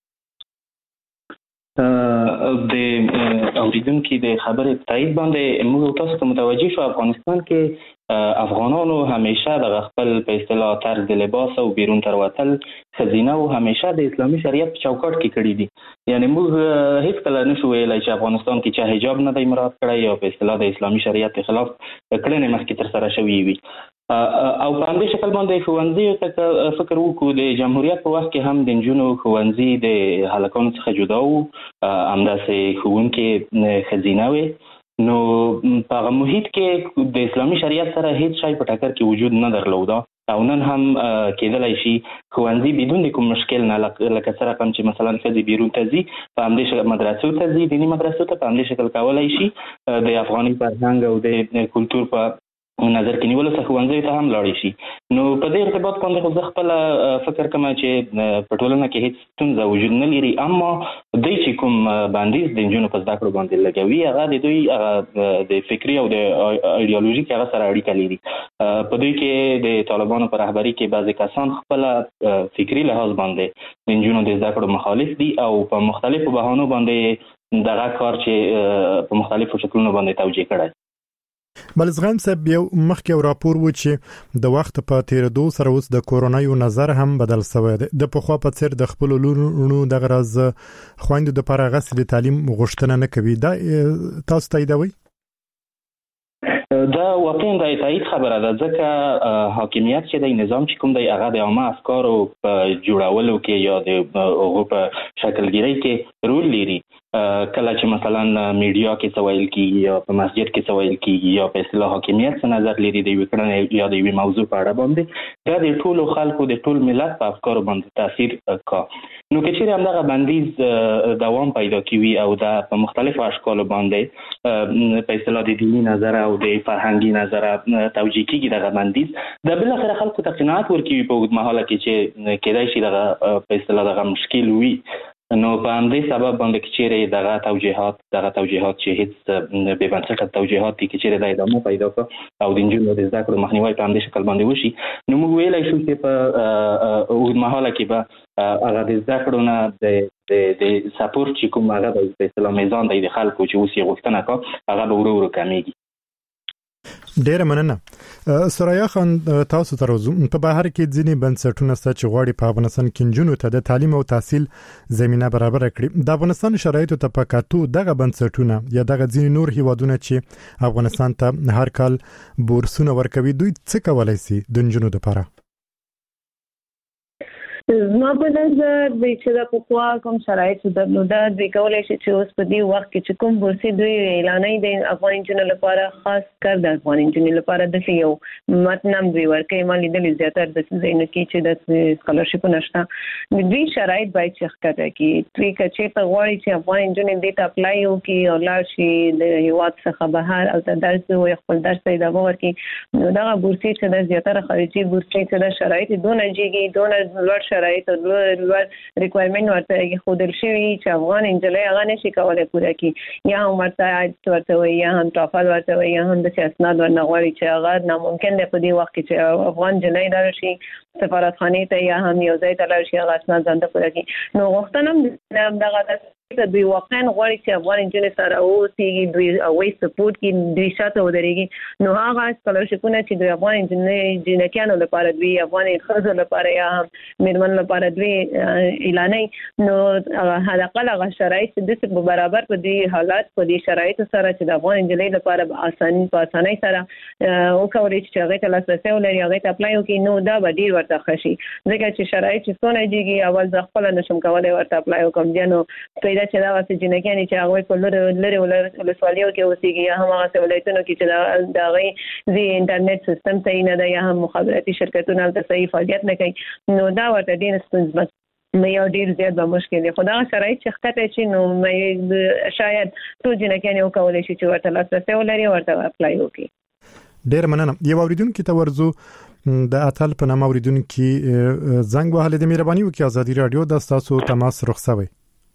د اوریدونکو د خبرې تایید باندې موږ تاسو ته متوجه شو افغانستان کې افغانانو همیشه د خپل په اصطلاح طرز د لباس او بیرون تر وتل خزینه او همیشه د اسلامي شریعت په چوکاټ کې کړی دي. یعنی موږ هیڅ کله نشو ویلای چې افغانستان کې چې حجاب نه دی مراعات کړی یا په اصطلاح د اسلامي شریعت خلاف کړنې مخکې تر سره شوې وي. او په همدې شکل باندې ښوونځیو ته فکر وکړو د جمهوریت په وخت کې هم د نجونو ښوونځي د هلکانو څخه جدا وو همداسې ښوونکي ښځینه وې نو په هغه محیط کې د اسلامي شریعت سره هیڅ شی په ټکر کې وجود نه درلوده او نن هم کېدلای شي ښوونځي بدون کوم مشکل نه لکه څه رقم چې مثلا ښځې بیرون ته ځي په همدې شکل مدرسو ته ځي دیني مدرسو ته په همدې شکل کولی شي د افغاني فرهنګ او د کلتور په نظر کې نیولو څخه ښوونځیو ته هم لاړې شي. نو په دې ارتباط باندې خو زه خپله فکر کوم چې په ټولنه کې هېڅ ستونزه وجود نه لري، اما دوی چې کوم بندیز د نجونو په زده کړو باندې لګوي هغه د دوی د فکري او د ایډیالوژیک هغه سره اړیکه لري. په دوی کې د طالبانو په رهبري کې بعضې کسان خپله فکري لحاظ باندې د نجونو د زده کړو مخالف دي او په مختلفو بهانو باندې دغه کار چې په مختلفو شکلونو باندې توجیه کړی. بلزغان صاحب یو مخکې راپور و چې د وخت په تیریدو سره اوس د کورونا یو نظر هم بدل شوی دی. د پخوا په څیر د خپل لورونو د غرض خويندو د لپاره غسل د تعلیم غوښتنه نه کوي. دا تاسو تاییدوي؟ دا واقعا د تایید خبره ده، ځکه حاکمیت چې د نظام چې کوم دی هغه د عامه افکارو په جوړولو کې یا د هغو په شکلګیرۍ کې رول لري. کله چې مثلا میډیا کې څه ویل کېږي یا په مسجد کې څه ویل کېږي یا په اصطلاح حاکمیت څه نظر لري د یوې کړنې یا د یوې موضوع په اړه باندې، دا د ټولو خلکو د ټول ملت په افکارو باندې تاثیر کا. نو که چیرې همدغه بندیز دوام پیدا کوي او دا په مختلفو اشکالو باندې په اصطلاح د دیني نظر او د فرهنګي نظر توجیه کېږي دغه بندیز، دا بالاخره خلکو ته قناعت ورکوي په اوږدمهاله کې چې کېدای شي دغه په اصطلاح دغه مشکل وي. نو په همدې سبب باندې چې چیرې دغه توجیهات چې هیڅ بې بنسټه توجیهات دي چې چیرې د ادامه پیدا کړي او د نجونو د زده کړو مخنیوی په همدې شکل باندې وشي، نو موږ ویلی شو چې په اوږدمهاله کې به هغه د زده کړو نه د سپورټ چې کوم هغه په اصطلاح میزان دی د خلکو چې اوس یې غوښتنه کا هغه به ورو ورو کمیږي. ډیره مننه. سرایا خان، تاسو ته راځو. په بهر کې ځینې بنسټونه چې غواړي په افغانستان کې نجونو ته د تعلیم او تحصیل زمينه برابر کړي. د افغانستان شرایطو ته پکاتو دغه بنسټونه یا دغه ځینې نور هیوادونه چې افغانستان ته هر کال بورسونه ورکوي، دوی څه کولای شي د نجونو لپاره؟ زما په نظر د چې د پخوا کوم شرایط درلوده د کولای شي چې اوس په دې وخت کې چې کوم بورسي دوی اعلانوي د افغان نجونو لپاره خاص کار د افغان نجونو لپاره د یو متنم دوی ورکوي. ما لیدلې زیاتره د ځینو کې چې د سکالرشپ نشته، د دوی شرایط باید چې ښکته کړي. دوی چې په غواړي چې افغان نجونې دې ته اپلای وکړي او لاړ شي د هیواد څخه بهر او درس او خپل درس ته ادامه ورکړي، نو دغه بورسي چې د زیاتره خارجي بورسي چې د شرایط دونه جګي دونه لوړ شرایط او لوړ ریکوایرمنت ورته خودل شوی چې افغان انجلۍ هغه نشي کولای پوره کړي، یا هم ورته وي یا هم ټافل ورته وي یا هم د سیاست ورنغواړي چې هغه ناممکن دی په دې وخت کې چې افغان انجلۍ لاړ شي سفارتخانه ته یا هم یو ځای ته لاړ شي هغه اسناد ځان ته پوره کړي. نو غوښتنه دغه دوی واقعا غواړي چې افغان انجلۍ سره اوسي، دوی اوې سپورټ کې دوی شاته ودرېږي. نو هغه سکالرشپونه چې دوی افغان جنکیانو لپاره دوی افغان ښځو لپاره یا هم میرمن لپاره دوی اعلانوي، نو حداقل هغه شرایط د برابر په دې حالات په دې شرایط سره چې د افغان انجلۍ لپاره په اسانۍ سره وکولای چې هغه ته لاسرسي ولري، هغه ته اپلای وکړي، نو دا به ډیر ورته ښه شي. ځکه چې شرایط چې څونه دیږي اول ځ خپل نشم کولای ورته اپلای وکم، نو دا چې دا واسه جنکیانی چې هغه په لری ولسوالیو کې اوسېږي یا هم هغه ولایتونو کې چې دا غي زی انټرنیټ سیستم ته نه ده یا هم مخابراتي شرکتونه ته صحیح فعالیت نه کوي، نو دا ورته ډیر ستونزمن یو ډیر زیات به مشکل دی. خو دا شرایط چې ښکته شي نو شاید ټول جنکیانی وکولای شي چې ورته لاسرسي ولري ورته اپلای وکړي. ډیر مننه. یو اوریدونکو ته ورزو د اتل په نام اوریدونکو زنګ وهله د مهرباني وکي ازادي رادیو د تاسو تماس رخصوي.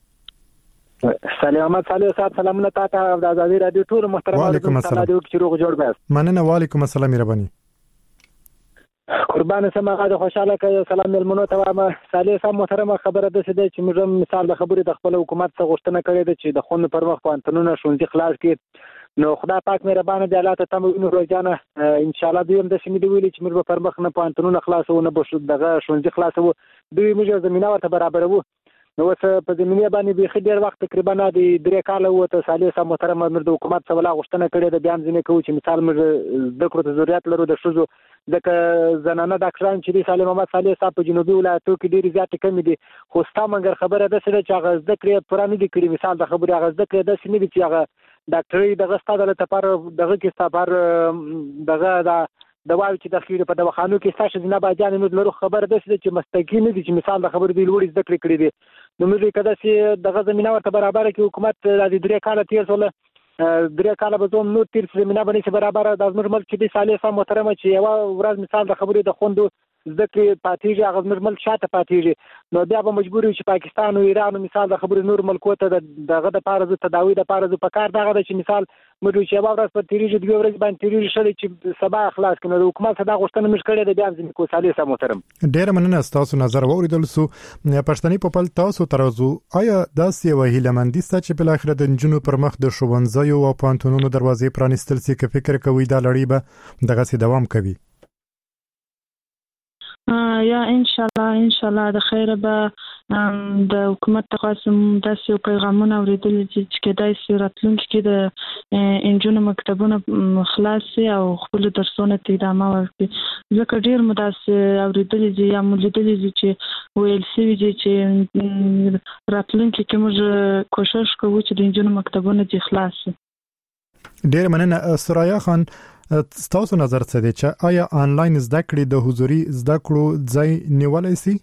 سلامات صاحب، سلامونه تاسو د ازادي رادیو ټول محترم وعلیکم السلام. روغ جوړ بس. مننه. وعلیکم السلام. مهرباني. قربان سمه د خوشاله کوي. سلام ملمنو ته ما صالح صاحب محترمه خبره ده چې د مثال د خبرې د خپل حکومت څخه غوښتنه کړې ده چې د خون پر مخ پانتونونه شونځي خلاص کړي. نو خدای پاک مهربانه دی، الله ته تمنو روزانه ان شاء الله دوی هم د شمې دی ویلي چې موږ پر مخ نه پانتونونه خلاصو نه بشو دغه شونځي خلاصو، دوی موږ زمينه ورته برابرو. نو اوس په زمينه باندې به ډېر وخت تقریبا د 3 کال وته صالح صاحب محترم د حکومت څخه لا غوښتنه کړې ده، بیان ځنه کوي چې مثال موږ د کړو ته ضرورت لرو د شوزو ځکه زنانه ډاکټران چې صالح محمد صالح صاحب په جنوبي ولایتو کې ډېر زیات کم دي، خو ستامنګر خبره ده چې هغه زده کړې پرانه دي کړی. مثال د خبره هغه زده کړې د سینې چې هغه ډاکټري دغه ستاده لپاره دغه کې ستابر دغه دواوی چې د خېړې په دواخانو کې ستاسو نه باجان نو لرو خبر ده چې مستقیم دي چې مثال د خبر دی لوړ زده کړې کړې دي نو موږ کده چې دغه زمينه ورته برابر کې حکومت د 3 کال تیر سول 3 کال به زموږ نو تیر زمينه باندې برابر د ازمر ملک چې صالح سم محترمه چې یو ورځ مثال د خبرې د خوندو ذکر پاتېږي هغه نورمال شاته پاتېږي نو بیا به مجبور یو چې پاکستان او ایران مثال د خبرې نور ملکو ته دغه د پاره د تداوی د پاره د پکار دغه چې مثال موږ چې یو ورځ په تیریږي دوه ورځې باندې تیریږي شل چې سبا اخلاص کړي د حکومت صدا غوښتنه مش کړي د بیا ځینې کو صالح سم محترم ډیر مننه تاسو نظر وریدل سو پښتني په پل تاسو ترازو آیا داسې یو هیلمندي ست چې بل اخر د جنونو پر مخ د شوونځیو او پانتونونو دروازې پرانستل سي که فکر کوي دا لړۍ به دغه سي دوام کوي یا ان شاء الله د خیره به د حکومت تقاسم داسې پیغامونه اوریدل چې کدای شي راتلونکي کې د انجونو مکتبونه خلاص او خپل درسونه ته ادامه ورکړي ځکه ډیر مداسه اوریدل دي یا ملیدل دي چې ویل سي چې راتلونکي کې موږ کوشش کوو چې د انجونو مکتبونه دي خلاص ډیر مننه سرایا خان تاسو نظر څه دی چې آیا آنلاین زده کړې د حضوري زده کړو ځای نیولای شي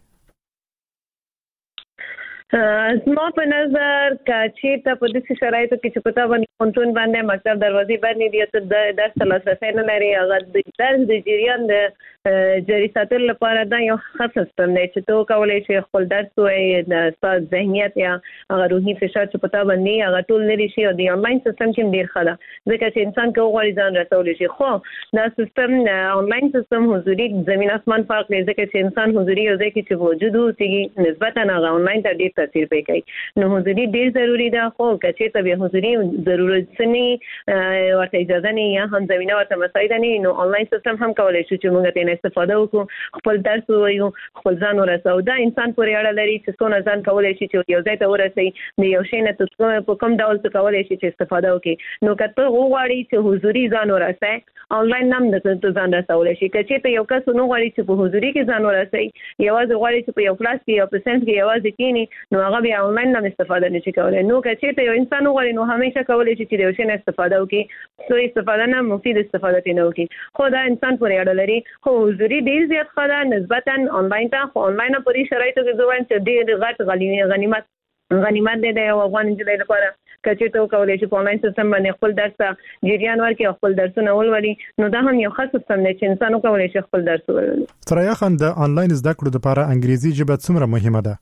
زما په نظر چې ته په دې شرایطو کې چې پتا باندې کنټرول باندې مکتب دروازې باندې دی ته درس لاسرسي نه لري هغه د درس د جریان د جری ساتل لپاره دا یو ښه سیستم دی چې ته کولای شي خپل درس وایې د ستاسو ذهنیت یا هغه روحي فشار چې پتا باندې هغه ټول لري شي او د انلاین سیستم کې ډیر ښه ده ځکه چې انسان کوغړي ځان رسول شي خو دا سیستم انلاین سیستم حضوري زمين اسمان فرق دی ځکه چې انسان حضوري او ځکه چې وجود اوسېږي نسبتا هغه انلاین ته ډیر تاثیر کوي نو حضوري ډیر ضروری ده خو کچې ته به حضوري ضرورت سني ورته اجازه نه یا هم زمينه ورته مساعده نه نو انلاین سیستم هم کولای شي چې موږ ته استفاده وکړو خپل درس وایو خپل ځان ورسو دا انسان پورې اړه لري چې څونه ځان کولای شي چې یو ځای ته ورسي د یو شی نه تاسو په کوم ډول څه کولای شي چې استفاده وکړي نو کته غواړي چې حضوري ځان ورسي انلاین نام د ځان رسول شي کچې ته یو کس نو غواړي چې په حضوري کې ځان ورسي یوازې غواړي چې په یو کلاس کې یو پرسنټ کې یوازې کینی نو هغه بیا آنلاین نه استفاده نشي کولای نو کچې ته یو انسان غواړي نو همیشه کولای شي چې د یو شی نه استفاده وکړي سو استفاده نه مفید استفاده نه وکړي خو دا انسان پورې اړه لري خو حضوري ډیر زیات خاله نسبتا آنلاین ته خو آنلاین په شرایطو کې ځوان چې ډیر غټ غنیمت دی د افغان جلای لپاره کچې ته کولای شي په آنلاین سیستم باندې خپل درس جریان ورکړي خپل درسونه ولولي نو دا هم یو ښه سیستم دی چې انسان کولای شي خپل درس ولولي سرایا خان د آنلاین زده کړو لپاره انګریزي ژبه څومره مهمه ده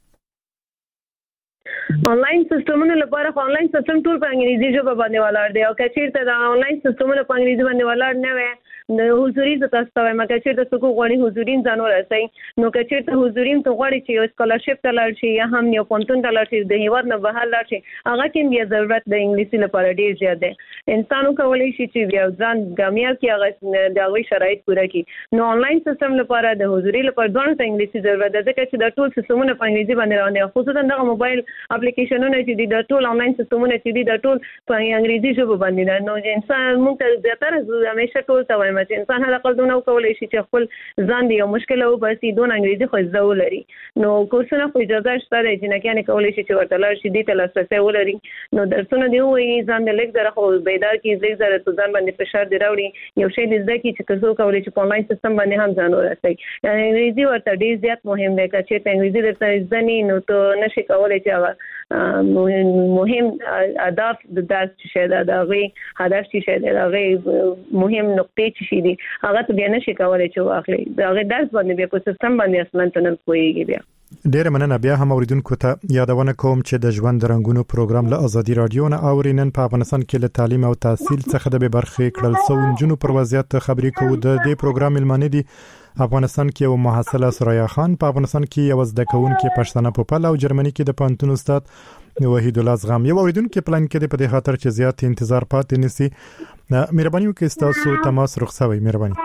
آنلاین سیستمونو لپاره آنلاین سیستم ټول په انګریزي ژبه باندې ولاړ دی او کچې ته د آنلاین سیستمونو په انګریزي باندې ولاړ نه وي د حضوري تاسو ته مګر چې د څوک غوړي حضوري ځان ورسي نو کچې ته حضوري ته غوړي چې یو سکالرشپ ته لاړ شي یا هم یو پونتون ته لاړ شي د هیواد نه بهر لاړ شي هغه کې بیا ضرورت د انګلیسي لپاره ډیر زیات دی انسانو کولای شي چې بیا ځان ګامیاب کې هغه د هغه شرایط پوره کړي نو آنلاین سیستم لپاره د حضوري لپاره ځان ته انګلیسي ضرورت ده ځکه چې د ټول سیستمونه په انګلیسي باندې روان دي خصوصا د موبایل اپلیکیشنونه چې د ټول آنلاین سیستمونه چې د ټول په انګلیسي ژبه باندې ده نو انسان موږ ته زیاتره همیشه ټول ته وایم چې انسان هغه دونه کولای شي چې خپل ځان دی یو مشکل او بسې دون انګریزي خو زده ولري نو کورسونه خو اجازه شته چې نه کېنه کولای شي چې ورته لاړ شي دې ته لاسرسي ولري نو درسونه دی وایي ځان د لیک زره خو بیدار کی لیک زره تو ځان باندې فشار دی راوړي یو شی زده کی چې څو کولای شي په آنلاین سیستم باندې هم ځان ورسي یعنی انګریزي ورته ډیر زیات مهم دی چې انګریزي درته ځنی نو ته نشي کولای چې مهم اهداف د درس شي دا غي هدف شي دا غي مهم نقطې شي دي هغه بیا نشي کولای چې واخلي دا غي درس باندې بیا په سیستم باندې اصلا ته نه کویږي بیا ډیر مننه بیا هم اوریدونکو ته یادونه کوم چې د ژوند رنگونو پروګرام له ازادي رادیو نه اورینن په افغانستان کې له تعلیم او تحصیل څخه د برخې کړل سو جنو پر وضعیت خبرې کوو د دې پروګرام ملمنې دي افغانستان کې یو محصله سرایا خان په افغانستان کې یو زده کوونکې پښتنه په پاله او جرمني کې د پانتون استاد وحید الله زغم یو اوریدونکو پلان کې په دې خاطر چې زیات انتظار پاتې نسی مهرباني وکړئ تاسو تماس رخصوي مهرباني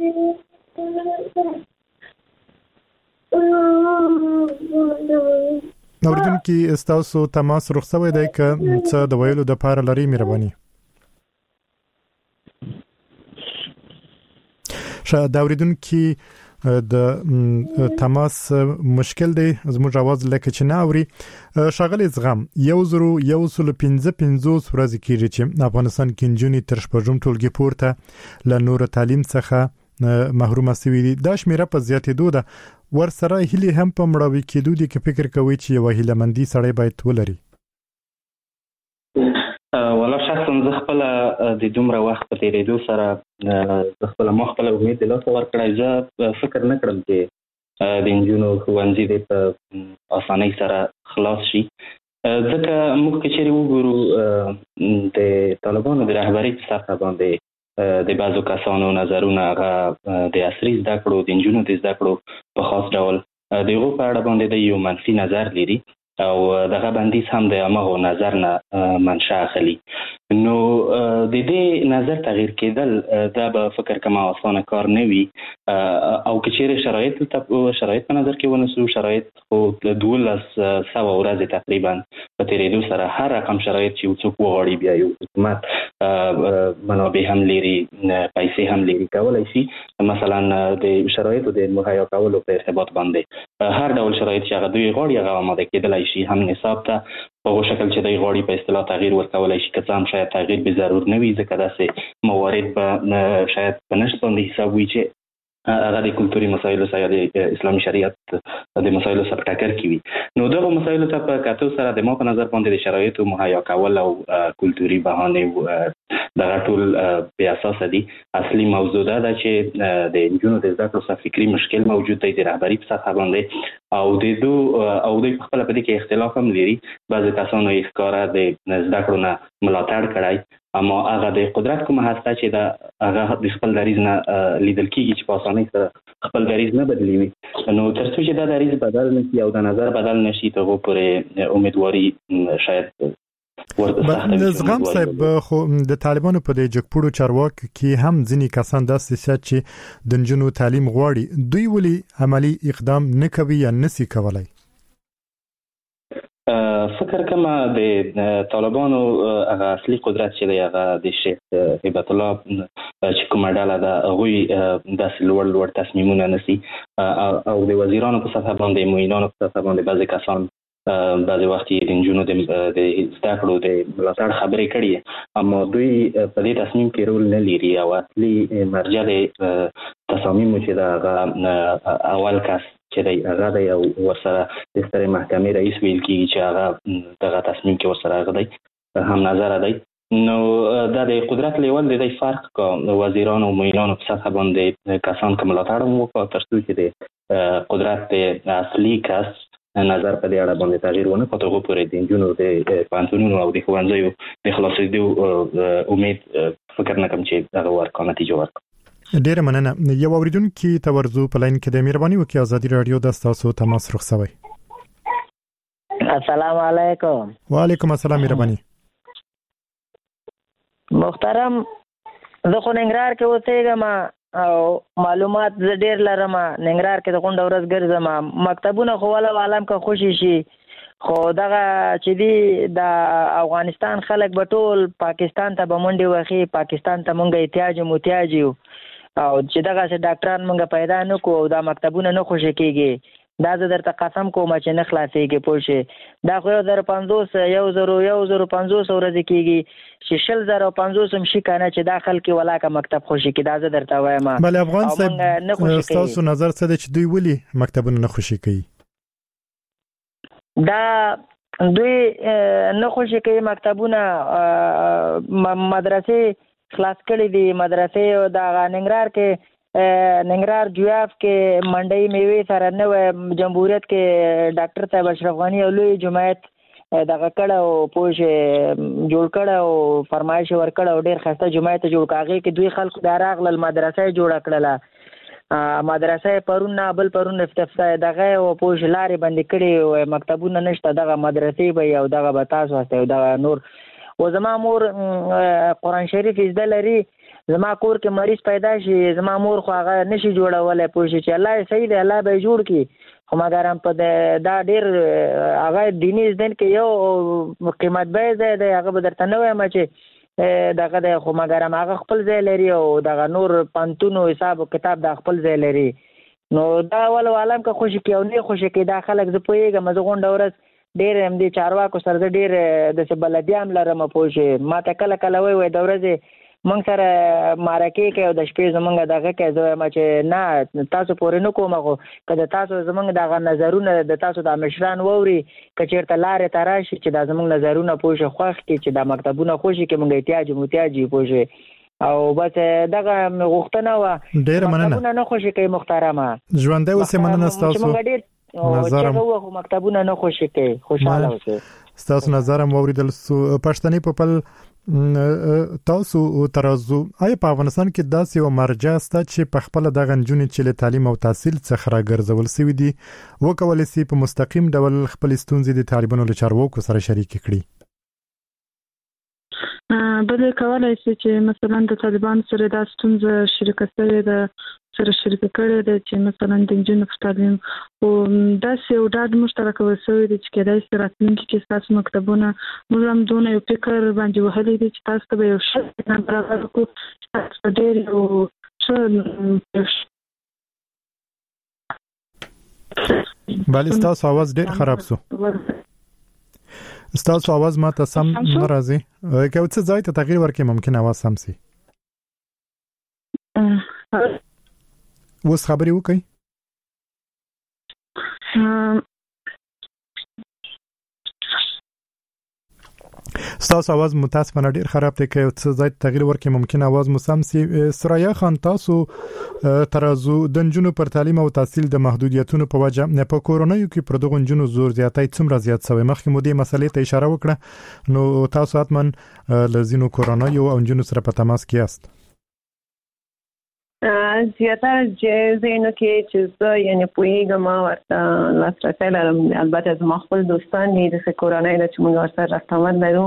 اوریدونکو تاسو تماس رخصوي دی که څه د ویلو د پاره لري مهرباني شاید اوریدونکو د تماس مشکل دی زموږ आवाज لکه چې نه اوري شاغل زغم 1115 ورځې کېږي چې افغانستان کې جنونی تر شپږم ټولګي پورته له نور تعلیم څخه محروم شوي دي. دا شمیره په زیاتېدو ده. ورسره هیلې هم په مړاوي کېدو دي کې فکر کوي چې یو هیله‌مندي سړی باید ولري. ولا شخصا زه خپل د دومره وخت په تیریدو سره زه خپل امید د لاسه ورکړی. زه فکر نه کړم چې د نجونو ښوونځي دې په اسانۍ سره خلاص شي، ځکه موږ که چېرې وګورو د طالبانو د رهبرۍ په سطحه باندې د بعضو کسانو نظرونه هغه د عصري زده کړو د نجونو د زده کړو په خاص ډول د هغو په اړه باندې د یو منفي نظر لري او دغه بندیز هم د همغو نظر نه منشأ اخلي. نو د دې نظر تغییر کېدل دا به فکر کوم اسانه کار نه وي، او که چیرې شرایط په نظر کې ونیسو، شرایط خو 1200 ورځې تقریبا په تېرېدو سره هر رقم شرایط چې څوک وغواړي بیا یو حکومت منابع هم لري، پیسې هم لري، کولی شي مثلا د شرایطو د مهیا کولو په ارتباط باندې هر ډول شرایط چې هغه دوی غواړي هغه آماده کېدلی شي، هم نصاب ته په هغو شکل چې دوی غواړي په اصطلاح تغییر ورکولی شي، که څه هم شاید تغییر به ضرور نه وي، ځکه داسې موارد به شاید په نشت باندې حساب وي چې هغه د کلتوري مسایلو سره د اسلامي شریعت د مسایلو سره ټکر کوي. نو دغه مسایلو ته په کتو سره د ما په نظر باندې د شرایطو مهیا کول او کلتوري بهانې دغه ټول بې اساسه دي. اصلي موضوع دا ده چې د نجونو د زده کړو سره فکري مشکل موجود دی د رهبري په سطحه باندې، او دوی په خپله په دې کې اختلاف هم لري. بعضې کسانو یې ښکاره د زده کړو نه ملاتړ کړی، اما هغه د قدرت کومه هسته چې دا هغه د خپل دریځ نه لیدل کېږي چې په اسانۍ سره خپل دریځ نه بدلوي. نو تر څو چې دا دریځ بدل نه شي او دا نظر بدل نه شي، تر هغو پورې امیدواري شاید زغم صاحب. خو د طالبانو په د جګپوړو چارواکو کې هم ځینې کسان داسې شته چې د نجونو تعلیم غواړي، دوی ولې عملی اقدام نه کوي یا نسی کولای؟ فکر کوم د طالبانو هغه اصلي قدرت چې دی هغه د شیخ هبت الله چې کومه ډله ده هغوی داسې لوړ تصمیمونه نیسي، او د وزیرانو په سطحه باندې، معینانو په سطحه باندې بعضې کسان بعضې وخت یې د نجونو د زده کړو د ملاتړ خبرې کړي، اما دوی په دې تصمیم کې رول نه لري، او اصلي مرجع د تصامیمو چې د هغه اول کس چې دی هغه دی، او ورسره د سترې محکمې رئیس ویل کېږي چې هغه دغه تصمیم کې ورسره هغه دی هم نظره دی. نو دا د قدرت لیول د دی فرق کا وزیرانو او معینانو په سطحه باندې کسان که ملاتړ هم وکړه تر څو چې د قدرت د اصلي کس نظر په دې اړه باندې تغییر ونه کړي، هغو پورې د نجونو د پوهنتونونو او د ښوونځیو د خلاصېدو امید فکر نه کوم چې هغه ورکړه نتیجه ورکړي. ډیره مننه. یو اوریدونکي ته ورزو په لاین کې د مهرباني وکړئ ازادي رادیو د تاسو تماس رخصوي. السلام علیکم. وعلیکم السلام. مهرباني محترم، زه خو ننګرهار کې اوسېږم او معلومات زه ډېر لرم. ننګرهار کې د غونډه ورځ ګرځم، مکتبونه خو ولو عالم که خوشي شي، خو دغه چې دی د افغانستان خلک به ټول پاکستان ته به منډې وهي، پاکستان ته مونږ احتیاج محتیاج یو، او چې دغسې ډاکټران مونږ پیدا نه کړو او دا مکتبونه نه خوشي کېږي، دا زه درته قسم کوم چې نه خلاصېږي. پوه شې، دا خو 1050 ورځې کېږي چې 1050 هم شي که نه چې دا خلک ولاکه مکتب خوشي کړي، دا زه درته وایم. بله افغان صاحب، ستاسو نظر څه دی چې دوی ولې مکتبونه نه خوشي کوي؟ دا دوی نه خوشي کوي مکتبونه، مدرسې خلاص کړي دي. مدرسې د ننګرهار کې، ننګرهار جویاف کې منډۍ میوې سره نوی جمهوریت کې ډاکټر صاحب اشرف غني یو لوی جماعت دغه کړه او پوه شې جوړ کړه او فرمایش یې ورکړه او ډېر ښایسته جماعت جوړ کړه. هغې کې دوی خلکو دا راغلل، مدرسه یې جوړه کړله، مدرسه پرون نه بل پرون افتتاح دغه او پوه شې لارې بندې کړې، مکتبونه نشته، دغه مدرسې به او دغه به تاسو هسته او دغه نور. و زما مور قرآن شریف زده لري، زما کور کې مریض پیدا شي، زما مور خو هغه نشي جوړولی، پوه شي چې الله یې صحیح دی، الله به یې جوړ کړي، خو مګر هم په دا ډېر هغه دیني زدن کې یو قیمت بیه ځای دی، هغه به درته نه وایم چې دغه دی، خو مګر هم هغه خپل ځای لري او دغه نور پوهنتون او حساب و کتاب دا خپل ځای لري. نو دا ولو عالم که خوشي کړي او نه خوشي کړي دا خلک، زه پوهېږم، زه غونډه ورځ ډېر همدې چارواکو سره زه ډېر داسې بلدیان لرم، پوه شې، ما ته کله کله وایي د ورځې موږ سره مارکه کوي او د شپې زمونږ دغه کوي زه ما چې نه تاسو پورې نه کوم خو کله تاسو زمونږ دغه نظرونه د تاسو د مشران ووري کچېرته لارې تراشي چې د زمونږ نظرونه پوښ خوښ کې چې د مکتبونه خوشي کې موږ احتیاج پوښ او بس دغه غوښتنه و ډېر مننه نه خوشي کوي محترمه ژوندۍ اوسې مننه تاسو نظر چې مکتبونه نه خوشي کوي خوشاله اوسئ تاسو نظر موریدل پښتني په پل تاسو ترازو آیا په افغانستان کې داسې یو مرجع سته چې په خپل د غنجونی چې له تعلیم او تحصیل څخه راګرځول سوي دي وکولای شي په مستقیم ډول خپل ستونزې د طالبانو له چارواکو سره شریک کړي بل کولای شي چې مثلا د طالبان سره د ستونزې شریکته د سره شریک کړي د چې مثلا د جنونو په تعلیم او داسې یو ډاډ مشترک وسوي چې کېدای شي راتلونکي کې تاسو مکتبونه موږ هم دونه یو فکر باندې وهلي دي چې تاسو به یو څه برابر کو تاسو ډېر یو څه بل تاسو आवाज ډېر خراب شو تاسو आवाज ما ته سم ناراضي که څه ځای ته تغییر ورکړي ممکن आवाज سم شي وس خبري وکي تاسو आवाज متاسفانه ډیر خراب دی که څه ځای تغییر ورکړي ممکن आवाज مسم سي سرايا خان تاسو ترازو د جنونو پر تعلیم او تحصیل د محدودیتونو په وجه په کورونایو کې پر دغه جنونو زور زیاتای څومره زیات شوی مخکې مو دې مسلې ته اشاره وکړه نو تاسو حتمن لزینو کورونایو او جنونو سره په تماس کې یاست زیاتره جزینو کې چې یعنی پویګم ورته لاسرسي لرم البته زما خپل دوستان دي د کورونای د چې موږ ورسره راستمر لرو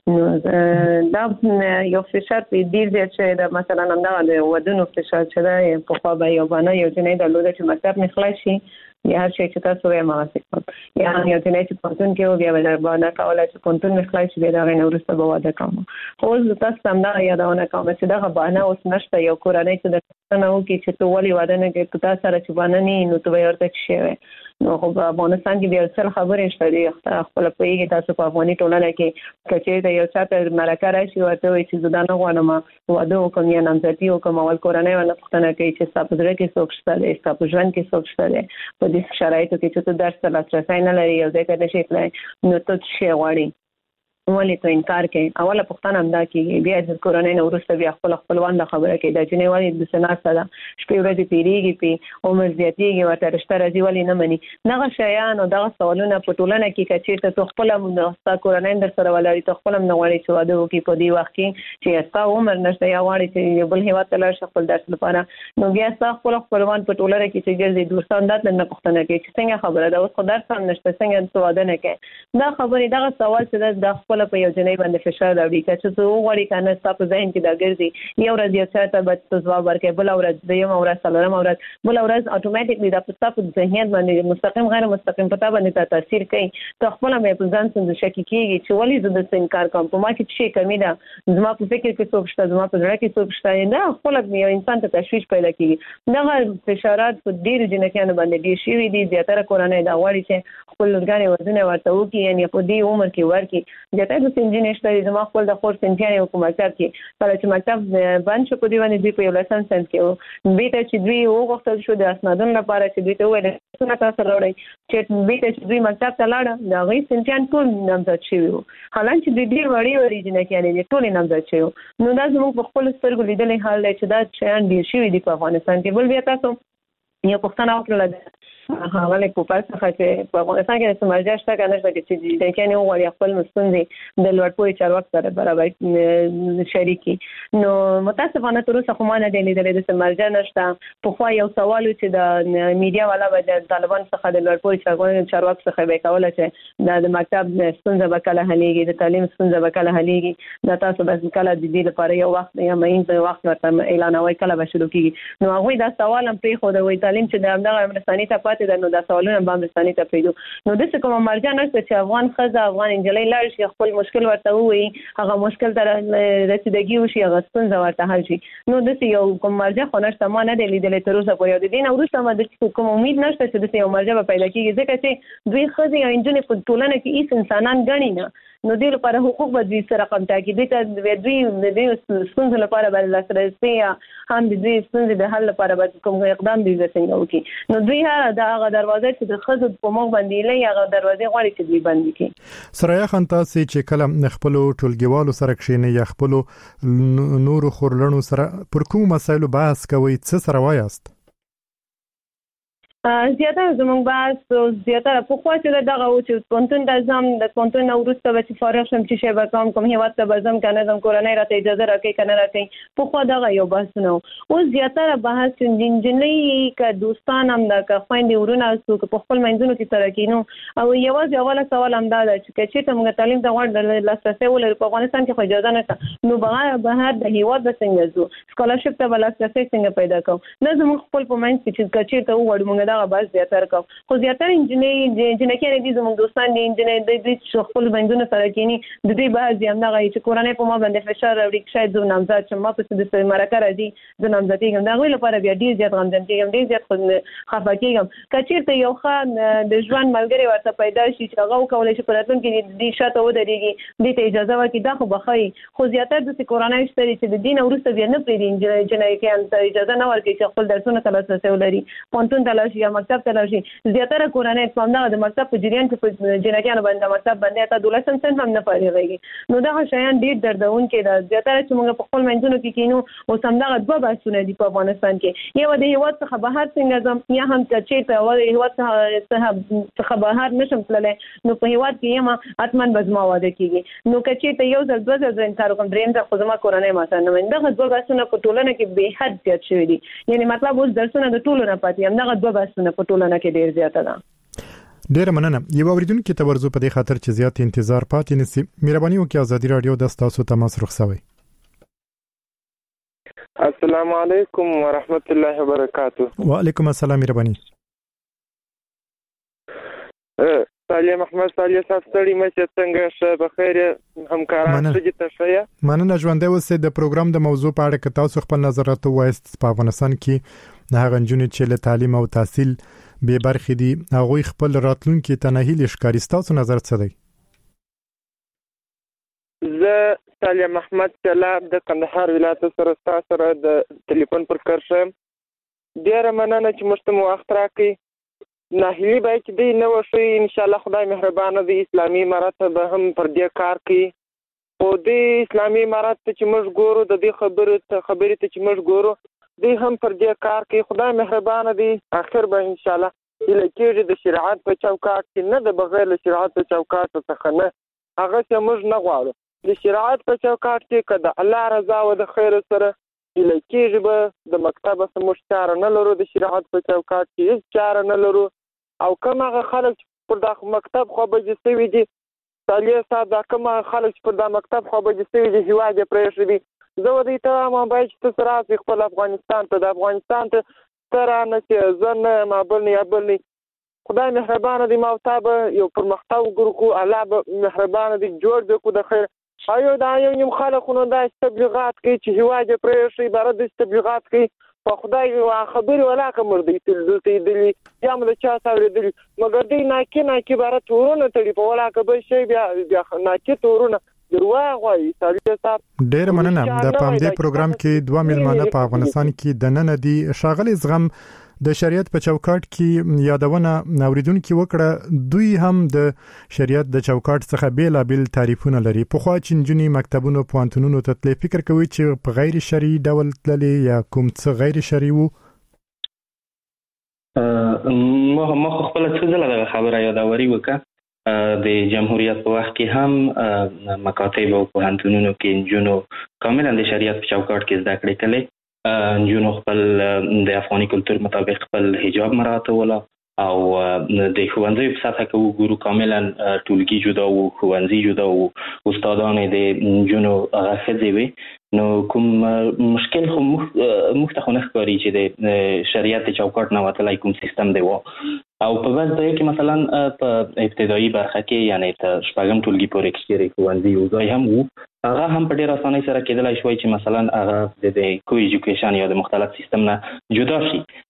نو دا یو فشار په دې ځای چې دا مثلا همدا د ودونو فشار چې دا په خوا به یو باندې یو ځنې د لوده چې مکتب نخلاص شي یا هر شي چې تاسو یې ماسک یا یو ځنې چې پونتون کې بیا به باندې کولای چې پونتون نخلاص شي دا غوښنه ورسته به واده کوم خو تاسو هم دا یادونه کوم چې دا باندې اوس نشته یو کورنۍ چې د نو کې چې تو ولي واده نه کوي تاسو سره چې باندې نه نو ته ورته شي نو خو په افغانستان کې بیا څل خبرې شته دي خپل پیګه تاسو په افغاني ټولنه کې کچې ته یو چاته ملکه راشي ورته وي چې زدان غواړم واده وکم یا نامزدي وکم اول کورنۍ ونه پښتنه کوي چې تاسو درې کې څوک شته دي تاسو ژوند کې څوک شته دي په دې شرایطو کې چې ته درس ته لاسرسي نه لري یو ځای ته نشي تللی نو ته شي غواړي ولې ته انکار کوي اوله پښتنه هم دا کې بیا د کورنۍ نو ورسته بیا خپلوان د خبره کوي د جنې والی د سناسته ده شپې ورځې تیریږي په عمر زیاتېږي ورته رشته راځي ولې نه مني دغه شیان او دغه سوالونه په ټولنه کې کچې ته خپل د کورنۍ در سره ولري ته خپل نه غواړي چې واده وکړي په دې وخت کې چې تاسو عمر نشته یا غواړي چې بل هیواد ته لاړ شي خپل درس لپاره نو بیا تاسو خپلوان په ټولنه کې چې ګرځي دوستان دات نه پښتنه کوي چې څنګه خبره ده اوس خدای سم نشته څنګه واده نه کوي دا خبره دغه سوال چې د خپل په یو جنې باندې فشار راوړي چې څو غواړي کنه تاسو ذهن کې دا ګرځي یو ورځ یو څه به ځواب ورکړي بل ورځ د یو ورځ څلورم ورځ بل ورځ اتوماتیکلی دا تاسو ذهنیت باندې مستقیم غیر مستقیم پتا باندې تاثیر کوي ته خپل مې په ځان څنګه شک کیږي چې ولې زه د انکار کوم په ما کې شي کمی ده زما په فکر کې څوک شته زما په ځړه کې څوک شته نه خپل یو انسان ته تشویش پیدا کیږي دغه فشارات په ډیر جنکیانو باندې ډیر شي دي زیاتره کورنۍ دا غواړي چې خپل لورګانې وزن ورته وکړي یعنی په دې عمر کې ورکی زیاتره د انجینر شته زما خپل د خور سنتیانې حکومت کې کله چې مکتب بند شو په دې باندې په یو لسان سنت کې به ته چې دوی وغوښتل شو د اسنادونو لپاره چې دوی ته وایي څنګه تاسو راوړئ چې به ته چې دوی مکتب ته لاړه دا غي سنتیان ټول نامزد شوی حالانکه چې ډېر وړي جنکیانې ټول نامزد شوی نو دا زموږ په خپل سترګو لیدلې حال دی چې دا شیان ډېر شوي دي په افغانستان کې بل بیا تاسو یو پښتنه وکړه هغه په پاسه چې په افغانستان کې سمجا شته کنه چې د کینې وړي خپل مستندې د لوړپوړي چارواکو سره برابر شریکي نو متاسفانه تر اوسه خو ما نه دی لیدلې د سمجا نشته په خو یو سوال چې د میډیا والا د طالبان څخه د لوړپوړي چارواکو څخه به کوله چې د مکتب ستونزه به کله حلېږي د تعلیم ستونزه به کله حلېږي دا تاسو بس کله د دې لپاره یو وخت یا مې په وخت ورته اعلانوي کله به شروع کیږي نو هغه دا سوال هم پرې خو د تعلیم چې د همدغه امرستاني ته پاتې ده نو دا سوالونه به امرستاني ته پریږدو نو د کوم مرجع نشته چې افغان خزه افغان انجلۍ لاړ شي خپل مشکل ورته وایي هغه مشکل تر رسیدګي وشي هغه ستونزه ورته حل شي نو د یو کوم مرجع خو نشته ما نه دی لیدلې تر اوسه پورې د دین وروسته ما د کوم امید نشته چې د یو مرجع پیدا کیږي ځکه چې دوی خزه یا انجلۍ په ټولنه کې هیڅ انسانان غني نه نو دې لپاره حقوق به دوی سره رقم ټاکي دوی ته د دوی ستونزو لپاره به لاسرسي هم د دوی ستونزې د حل لپاره به کوم اقدام دوی څنګه وکړي نو دوی هغه دروازه چې د ښځو په مخ باندې لې هغه دروازې غواړي چې دوی بند کړي. سرایه خان تاسو چې کله خپل ټولګیوالو سره کښینې یا خپل نور خورلنو سره پر کوم مسایلو بحث کوي څه سره وایاست؟ زیاتره زموږ بحث زیاتره په خوا چې دغه و چې پونتون د ځم د پونتون نو وروسته به چې فارغ شم چې شی به کوم هیواد ته به ځم کنه زم کورنۍ راته اجازه راکړي کنه راکړي په خوا دغه یو بحث نه او زیاتره بحث د انجینرۍ ک دوستان هم د ک خويندې ورونه څوک په خپل منځونو کې سره کینو او یوازې اوله سوال هم دا چې چې ته موږ تعلیم ته غواړو لاسرسي ولرو په افغانستان کې خو اجازه نشته نو بهر د هیواد د څنګه زو سکالرشپ ته لاسرسي څنګه پیدا کوو نه زموږ خپل په منځ کې چې ته وړو موږ دا بس زیاتره کوم خو زیاتره انجینرۍ دي زموږ دوستان دي انجینرۍ د خپل بندونو سره کینی د دې بعضی هم دغه چې کورنۍ په ما باندې فشار راوړي شاید زه نامزد شم ما په دې مرکه راځي د نامزدۍ هم دغه لپاره بیا ډیر زیات غمجن کېږم ډیر زیات خفه کېږم کچېرته یو ښه د ژوند ملګری ورته پیدا شي چې هغه وکولای شي په راتلونکي کې د شاته ودرېږي دې ته اجازه ورکړي دا خو بخای خو زیاتره د کورنۍ شته چې د دین وروسته بیا نه پرېږدي انجینرۍ کې ته اجازه نه ورکړي چې خپل درسونه ته لاسرسي ولري پونتون ته لاړ شي یا مکتب ته لاړ شي زیاتره کورنۍ څنګه د مکتب په جریان کې په جنکیانو باندې مکتب باندې ته دولسم سن هم نه فارغېږي نو دا شیان ډیر دردونکي ده زیاتره چې موږ په خپل منځونو کې کینو او څنګه دوه بحثونه دي په افغانستان کې یو د هیواد څخه بهر څنګه ځم یا هم چې ته هیواد څخه بهر نشم تللی نو په هیواد کې یم اتمن بزما واده کیږي نو چې ته یو ځل دوه ځل انکار کوم دریم ځل خو زما کورنۍ ماته نه ویني دغه دوه بحثونه په ټولنه کې به حد زیات شوي دي یعنی مطلب اوس درسونه د ټولو نه پاتې هم دغه دوه بحثونه په ټولنه کې ډیر زیات ده. ډیر مننه یو اوریدونکو ته ورزو په دې خاطر چې زیات انتظار پاتې نسی مهرباني وکړئ ازادي رادیو د تاسو تماس رخصوي. السلام علیکم ورحمت الله وبرکاته. وعلیکم السلام مهرباني. سلام احمد صالح صاحب ستړي مشه څنګه شه بخیر همکاران سږي ته شه مننه ژوندې اوسې د پروګرام د موضوع په اړه که تاسو خپل نظرات وایست په افغانستان کې هغه نجونې چې له تعلیم او تحصیل به برخې دي هغه خپل راتلونکي ته نه هیله ښکاري تاسو نظر څه دی؟ زه سلام احمد چلاب د کندهار ولایت سره د ټلیفون پر کرشم ډیره مننه چې مشتم وخت راکړي ناهیلي باید چې دی نو شي ان شاء الله خدای مهربانه دی اسلامي امارات به هم پر دې کار کوي او د اسلامي امارات چې موږ ګورو د دې خبرې ته چې موږ ګورو دی هم پر دې کار کوي خدای مهربانه دی اخر به ان شاء الله لکه د شریعت په چوکاټ کې نه د بغیر له شریعت په چوکاټ څخه نه هغه چې موږ نه غواړو د شریعت په چوکاټ کې کده الله رضا او د خیر سره لکه به د مکتب سموش چاره نه لرو د شریعت په چوکاټ کې هیڅ چاره نه لرو او کوم هغه خلک پر د مکتب خو به جستوي دي صالح صاحب دا کوم خلک پر د مکتب خو به جستوي دي هیواد پرېښوي زه ودی ته ما باید چې تاسو خپل افغانستان ته د افغانستان ته تر نه چې زنه ما بل نه خدای مهربانه دی ما تابه یو پرمختګ وګورو الله به مهربانه دی جوړ به کو د خیر آیو دا یو نیم خلکونو دا تبلیغات کوي چې هیواد پرېښوي بار د تبلیغات کوي په خدای خبري ولا کوم دی دلته دی یا مله چا څاوري مګر دی ناکي بار تورونه تړي په ولا کوم شی بیا ناکي تورونه دروغ صاحب ډیر مننه د پامدې پروګرام کې دوه میلمانه په افغانستان کې د نن دی شاغلي زغم د شریعت په چوکاټ کې یادونه اوریدونکو وکړه دوی هم د شریعت د چوکاټ څخه بیلابل تعریفونه لري په خوا چې نجونې مکتبونو پوهنتونونو ته تللی فکر کوي چې په غیر شرعي ډول تللی یا کوم څه غیر شرعي وو ما خپل څه دغه خبره یادوري وکړه د جمهوریت په وخت کې هم مکاتب او پوهنتونونو کې نجونو کاملا د شریعت په چوکاټ کې زده کړې کړې نجونو خپل د افغاني کلتور مطابق خپل حجاب مراعاتوله او د ښوونځي په سطح کې وګورو کاملا ټولګي جدا او ښوونځي جدا او استادان د نجونو غفلت وي نو کوم مشکل خو مختخونه ښکاري چې د شریعت چوکاټ نه وتلای کوم سیستم دی او په بعض ځای کې مثلا په ابتدایي برخه کې یعنی ته شپږم ټولګي پورې کې ښوونځي یو ځای هم وو هغه هم په ډېر اسانۍ سره کېدلای شوی چې مثلا هغه د کو ایجوکیشن یا د مختلف سیستم نه جدا شي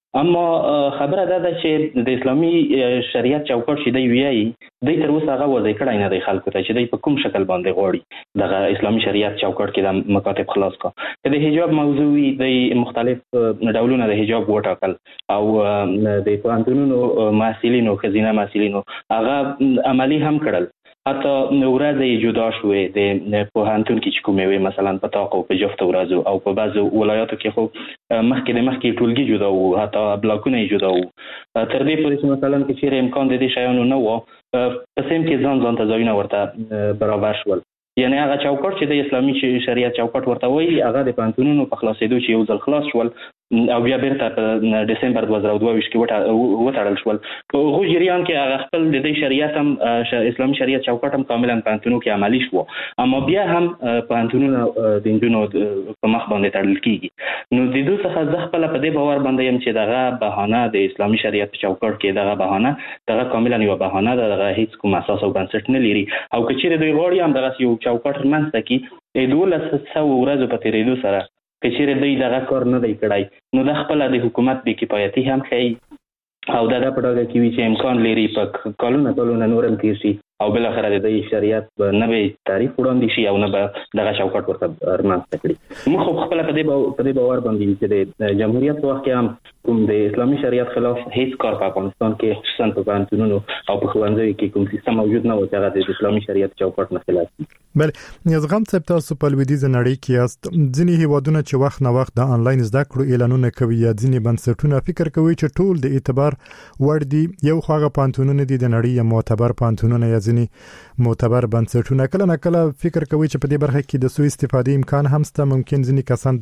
اما خبره ده چې د اسلامي شریعت چوکاټ چې دی ویایي دوی تر اوسه هغه وضع کړی نه دی خلکو ته چې دوی په کوم شکل باندې غواړي دغه اسلامي شریعت چوکاټ کې د مکاتب خلاص کا که د حجاب موضوع وي د مختلف ډولونه د حجاب وټاکل او د پوهنتونونو محصلینو ښځینه محصلینو هغه عملی هم کړل حتی ورځې جدا شوې د پوهنتون کې چې کومې وي مثلا په طاق او په جفت ورځو او په بعضو ولایاتو کې خو مخکې ټولګي جدا وو حتی بلاکونه جدا وو تر دې پورې چې مثلا کې چیرې امکان د دې شیانو نه و په سیم کې ځان ته ځایونه ورته برابر شول یعنی هغه چوکاټ چې د اسلامي شریعت چوکاټ ورته وایي هغه د پوهنتونونو په خلاصېدو چې یو ځل خلاص شول او بیا بیرته په ډسمبر 2022 کې وتړل شول په هغه جریان کې هغه خپل د دې شریعت هم اسلامي شریعت چوکاټ هم کاملا پوهنتونونو کې عملی شو اما بیا هم پوهنتونونو د انجونو په مخ باندې تړل کیږي نو د دوی څخه ځخ په دې باور باندې هم چې دغه بهانه د اسلامي شریعت چوکاټ کې دغه بهانه دغه کاملا یو بهانه دغه هیڅ کوم اساس او بنسټ نه لري او کچېره دوی غواړي هم دغه یو چوکاټ منځ کې د 1200 ورځو په تیریدو سره کچېره دوی دغه کار نه دی کړی نو د خپل د حکومت بې کفایتي هم ښیي او دا په ډاګه کې وي چې امکان لري په کلونه نور هم تیر شي او بل اخر د شریعت نه به تعریف وړاندې شي او نه به دغه چوکاټ ورته رامنځته کړي موږ خپل په دې باور باندې چې د جمهوریت په وخت کې هم کوم د اسلامي شریعت خلاف هیڅ کار په افغانستان کې خصوصا په پوهنتونونو او په ښوونځیو کې کوم سیستم موجود نه و چې هغه د اسلامي شریعت چوکاټ نه خلاف بل یزغم څه تاسو په لویدیز نړۍ کې یاست ځینې هیوادونه چې وخت نه وخت د انلاین زده کړو اعلانونه کوي یا ځینې بنسټونه فکر کوي چې ټول د اعتبار وړ دي یو خواغه پوهنتونونه دي د نړۍ معتبر پوهنتونونه یا ځینې معتبر بنسټونه کله نه کله فکر کوي چې په دې برخه کې د سوء استفادې امکان هم شته ممکن ځینې کسان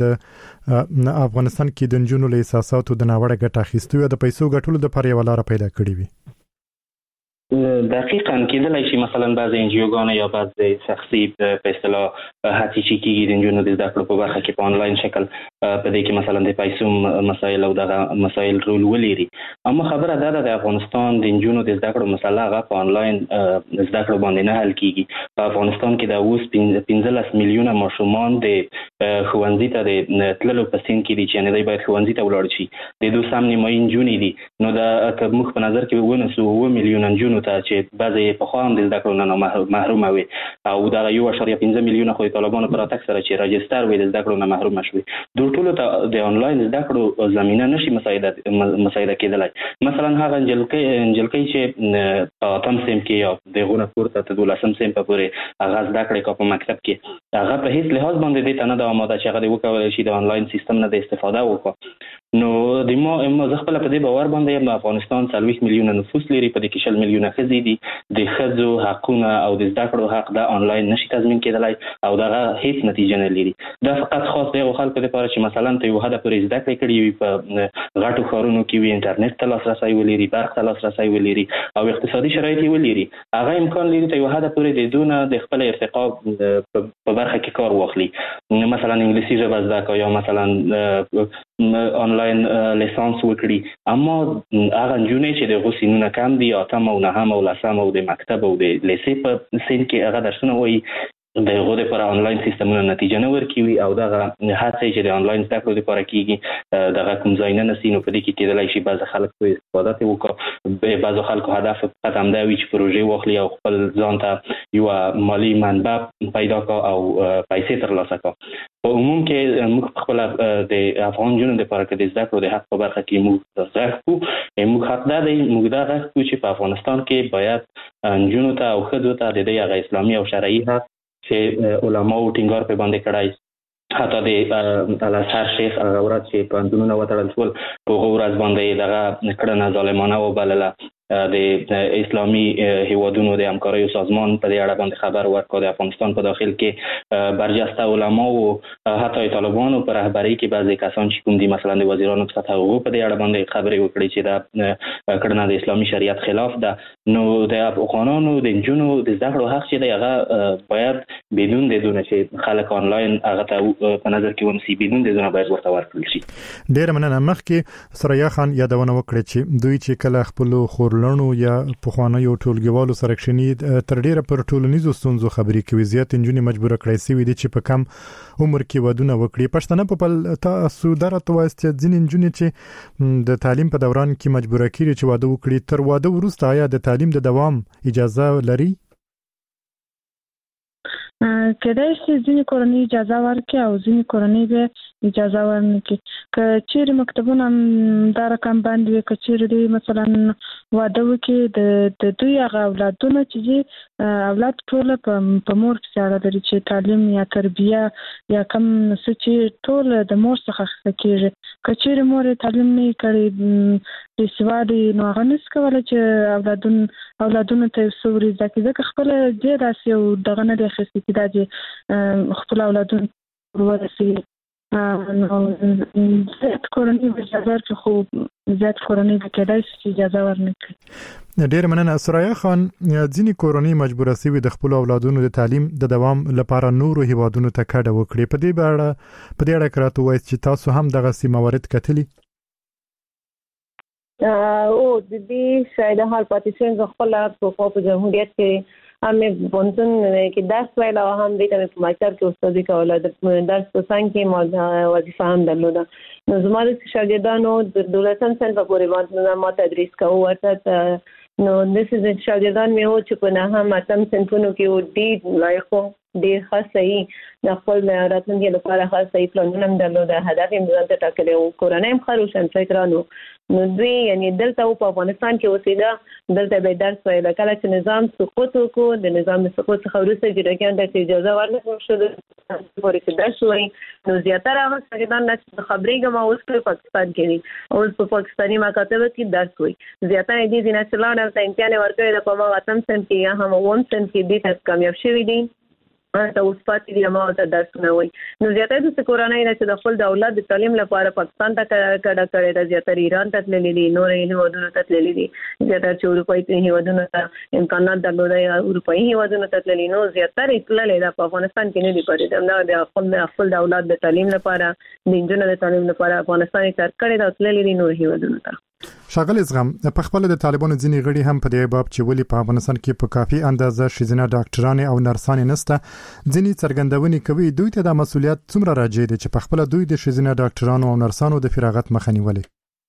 د افغانستان کې د جنونو له احساساتو د ناوړه ګټه اخیستو یا د پیسو ګټلو د لپاره یو لار پیدا کړې وي دقیقاً کېدلای شي مثلا بعض انجیوګانې یا بعض شخصي په اصطلاح هڅې چې کېږي د نجونو د زده کړو په برخه کې په انلاین شکل په دې کې مثلا د پیسو مسایل او دغه مسایل رول ولري اما خبره دا ده د افغانستان د نجونو د زده کړو مسله هغه په انلاین زده کړو باندې نه حل کېږي په افغانستان کې د اوس 15 میلیونه ماشومان د ښوونځي ته د تللو په سین کې دي چې نه باید ښوونځي ته ولاړ شي د دوی سم نیمایي نجونې دي نو دا که موږ په نظر کې ونیسو 9 میلیونه نجونو ته چې بعضې پخوا هم د زده کړو نه محرومه وي او دغه 1.15 میلیونه خو د طالبانو په راتګ سره چې راجستر وي د زده کړو نه محرومه شوي دوی ټولو ته د انلاین زده کړو زمینه نشي مساعده کېدلی مثلا هغه نجلکۍ چې په 8م سیم کې یا دغه نه پورته ته 12م سیم په پورې هغه زده کړې په مکتب کې هغه په هیڅ لحاظ باندې د تنه د آماده چې هغه وکولای شي د انلاین سیستم نه د استفاده وکړي نو د ما ځخپل په دې باور باندې افغانستان 40 میلیونه نفوس لري په دې کې 40 میلیونه ښځې دي د ښځو حقونه او د زده کړو حق د انلاین نشي تضمین کېدلای او دغه هیڅ نتیجه نه لري دا فقط خاص دی خلکو لپاره چې مثلا ته یو هدف پرې زده کړې کړي وي په غټو ښارونو کې وي انټرنیټ ته لاسرسی ولري برق ته لاسرسی ولري او اقتصادي شرایط ولري هغه امکان لري ته یو هدف پرې د دونه د خپل ارتقا په برخه کې کار واخلي مثلا انګلیسي ژبه زده کړي یا مثلا آنلاین لیسانس وکړي اما هغه نجونې چې د غوسینونه کم دي 8م او 9م او 10م او د مکتب او د لیسې په سین کې هغه درسونه وایي د هغو لپاره انلاین سیستمونه نتیجه نه ورکوي او دغه هڅې چې د انلاین زده کړو لپاره کیږي دغه کوم ځای نه نسي نو په دې کې کېدلی شي بعض خلک په استفاده ترې وکړي بعضو خلکو هدف فقط همدا وي چې پروژې واخلي او خپل ځان ته یوه مالي منبع پیدا کړه او پیسې ترلاسه کړه په عموم کې موږ خپل د افغان نجونو لپاره کې د زده کړو د حق په برخه کې موږ غږ کوو موږ حق دا دی موږ دا غږ کوو چې په افغانستان کې باید نجونو ته او ښځو ته د دې هغه اسلامي او شرعي حق چې علماو ټینګار په باندې کړای حتی د الازهر شیخ هغه ورځ چې پوهنتونونه وتړل شول په هغه ورځ باندې دغه کړنه ظالمانه وبلله د اسلامي هیوادونو د همکاریو سازمان په دې اړه باندې خبر ورکړ د افغانستان په داخل کې برجسته علما او حتی طالبانو په رهبری کې بعضی کسان چې کوم دي مثلا د وزیرانو په سطح هغه په دې اړه باندې خبرې وکړي چې دا کړنه د اسلامي شریعت خلاف ده نو د افغانانو د انجونو د زده کړو حق چې دی هغه باید بدون د دونه چې خلک آنلاین هغه ته په نظر کې ونسی بدون د دونه باید ورته ورکړل شي. ډیر مننه. مخکې سریا خان یادونه وکړه چې دوی چې کله خپل خورلڼو یا پخوانیو ټولګیوالو سره کښینی تر ډیره پر ټولنیزو ستونزو خبرې کوي، زیات انجونې مجبور کړي سي دي چې په کم عمر کې ودونه وکړي. پښتنه په بل تاسو درته وایي چې ځین انجونې چې د تعلیم په دوران کې مجبور کړي چې واده وکړي، تر واده وروسته آیا د تعلیم د دوام اجازه لري؟ کله چې ځینې کورنۍ اجازه ورکړي او ځینې کورنۍ به اجازه ورنکړي. که چیرې مکتبونه دا رقم باندې که چیرې مثلا واده وکړي د دوی هغه اولادونه چې اولاد ټول په مور پسې اړه لري چې تعلیم یا تربیه یا کوم څه چې ټول د مور څخه اخیستل کېږي. که چیرې مور تعلیم نه کړي بېسواده نو هغه نشي کولی چې اولادونو ته څه ور زده کړي، ځکه خپله دې داسې یو دغه نه دی اخیستي چې دا چې خپل اولادونو ورسوي. زیات کورنۍ به اجازه ورکړي، خو زیات کورنۍ به کېدای شي چې اجازه ورنکړي. ډیر مننه. سریا خان، ځینې کورنۍ مجبوره شوي د خپل اولادونو د تعلیم د دوام لپاره نورو هیوادونو ته کډه وکړي. په دې اړه راته وایي چې تاسو هم دغه موارد کتلي؟ او د دې شاید حال پاتې څنګه خپل په جمهوریت کې همې بونتون کې درس ویل او هم دې ته په ماستر کې استادي کوله، د درس په څنګ کې ما وظیفه هم درلوده. نو زما د شاګردانو د 12م صنف پورې باندې ما تدریس کوو ورته. نو د شاګردان مې و چې په 9م 8م صنفونو کې ډېر لایق ډېر ښه صحیح د خپل راتلونکي لپاره ښه صحیح پلانونه هم درلوده، هدف یې ځان ته ټاکلی و، کورنۍ هم ښه روشنفکرانو. نو دوی یعنی دلته په افغانستان کې اوسېده، دلته به درس ویل. کله چې نظام سقوط وکړو، د نظام سقوط څخه وروسته جریان ته اجازه ورنکړل شوه پورې چې درس وایي. نو زیاتره هغه شاګردان چې خبرېږم اوس په پاکستان کې دي، اوس په پاکستاني مکاتبو کې درس وایي. زیاتره دې ځینې چې لاړل ته امتحان ورکړی د په 8م صنف کې یا هم 9م صنف کې دې ته کامیاب شوي دي، ته اوس پاتې دي ما ته درسونه وایي. نو زیاتره د کورنۍ نه چې د خپل د اولاد د تعلیم لپاره پاکستان ته کډه کړې ده، زیاتره ایران ته تللي دي، نورې هیوادونو ته تللي دي، زیاتره چې اروپایي هیوادونو ته امکانات درلوده یا اروپایي هیوادونو ته تللي. نو زیاتره تللي ده، په افغانستان کې نه دي پاتې. دا د خپل د اولاد د تعلیم لپاره، د انجونو د تعلیم لپاره افغانستان یې ترک کړی ده او تللي دي نور هیوادونو ته. ښاغلی زغم، په خپل د طالبانو ځینې غړي هم په دې باب چې ولې په افغانستان کې په کافي اندازه ښځینه ډاکټرانې او نرسانې نشته ځینې څرګندونې کوي. دوی ته دا مسؤلیت څومره راجع دی چې په خپل دوی د ښځینه ډاکټرانو او نرسانو د فراغت مخه نیولې؟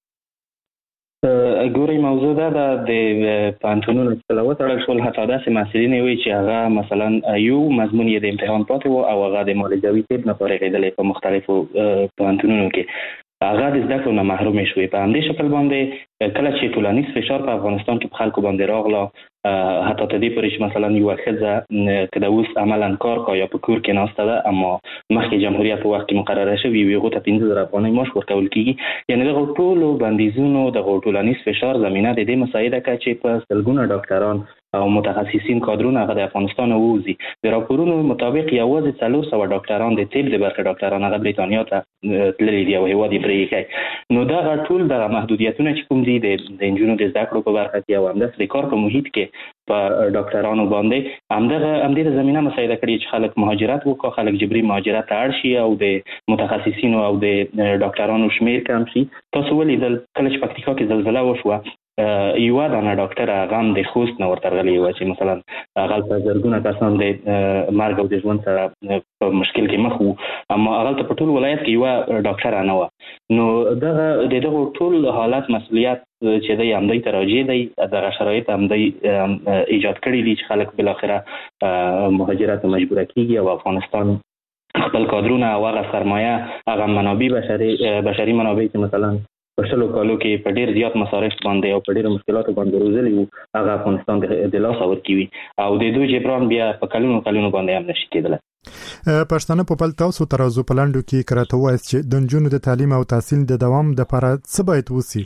ګوري موضوع دا د پانتونونو په وتړل شول، حتی داسې محصلین وي چې هغه مثلا یو مضمون یې د امتحان پاتې و او هغه د معالجوي طب نه فارغېدلی په مختلفو پانتونونو کې، هغه د زده کړو نه محروم شوي. په همدې شکل باندې کله چې ټولنیز فشار په افغانستان کې په خلکو باندې راغله، حتی تر دې پورې چې مثلا یوه ښځه که د اوس عملا کار کا یا په کور کې ناسته ده اما مخکې جمهوریت په وخت کې مقرره شوي وي، هغو ته 15,000 افغانۍ معاش ورکول کېږي. یعنې دغو ټولو بندیزونو دغو ټولنیز فشار زمینه د دې مساعده کړه چې په سلګونه ډاکټران او متخصصین کادرونه هغه د افغانستان ووځي. د راپورونو مطابق یوازې 400 ډاکټران د طب د برخې ډاکټران هغه بریتانیا ته تللي دي او هیواد یې پرې ایښی. نو دغه ټول دغه محدودیتونه چې کوم دي د انجونو د زده کړو په برخه کې او همداسې د کار په محیط کې په ډاکټرانو باندې همدې د زمینه مساعده کړي چې خلک مهاجرت وکړي، خلک جبري مهاجرت ته اړ شي او د متخصصینو او د ډاکټرانو شمیر کم شي. تاسو ولیدل کله چې پکتیکا کې زلزله وشوه، یوه دانه ډاکټر هغه هم د خوست نه ورته راغلی وه چې مثلا هغلته زرګونه کسان د مرګ او د ژوند سره په مشکل کې مخ وو، اما هغلته په ټول ولایت کې یوه ډاکټره نه وه. نو دغه ټول حالت مسؤلیت چې دی همدوی ته راجع دی، دغه شرایط همدوی ایجاد کړي دي چې خلک بالاخره مهاجرت ته مجبوره کېږي او افغانستان خپل کادرونه او هغه سرمایه، هغه منابع بشري منابع چې مثلا په 100 کالو کې په ډېر زیات مصارف باندې او په ډېرو مشکلاتو باندې روزلي وو، هغه افغانستان د لاسه ورکوي او د دوی جبران بیا په کلونو باندې هم نشي کېدلی. پښتانه په بل تاسو ترازو پلاندو کې کراته وایي چې د نجونو د تعلیم او تحصیل د دوام لپاره څه باید وسی؟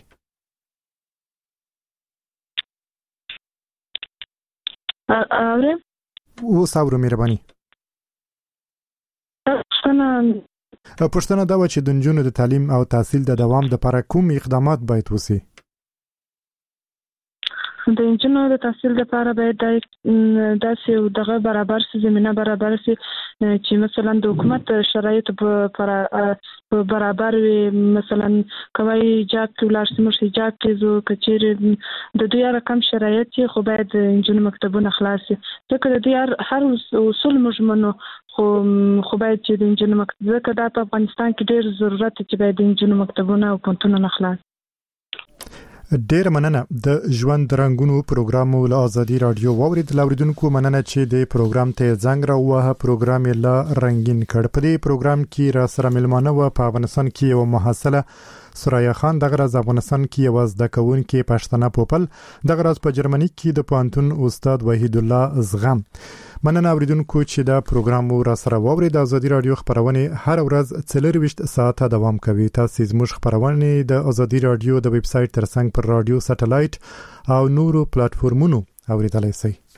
اوس مهرباني پښتنه دا و چې د نجونو د تعلیم او تحصیل د دوام لپاره کوم اقدامات باید وسی؟ د انجونو د تحصیل لپاره باید داسې دغه برابر سي زمينه برابر سي چې مثلا د حکومت شرایط په برابر وي. مثلا کوي جاب کې ولر سیمه شي جاب کې زو کچیر د دوی رقم شرایط خو باید انجونو مکتبونه خلاص شي. ځکه د دوی هر اصول مجمنو خو باید چې د انجونو مکتب ځکه دا په افغانستان کې ډېر ضرورت چې باید د انجونو مکتبونه او پونتونه خلاص. ډیر مننه. د ژوند رنگونو پروګرام ول ازادي رادیو وورید لاوریدونکو مننه چې د پروګرام ته زنګ راوه. پروګرام لا رنگین کړ. په دې پروګرام کې را سره ملمانه و په افغانستان کې یو محصله سرایا خان دغه راز افغانستان کې یو زده کوونکې پښتنه پوپل دغه راز په جرمني کې د پوهنتون استاد وحید الله زغم. مننه اوریدونکو چې دا پروګرام را سره وورید. ازادي رادیو خبرونه هر ورځ 24 ساعته دوام کوي. تاسو زموږ خبرونه د ازادي رادیو د ویب سټ ترڅنګ پر رادیو سټلایټ او نورو پلیټفارمونو اوریدلای شئ.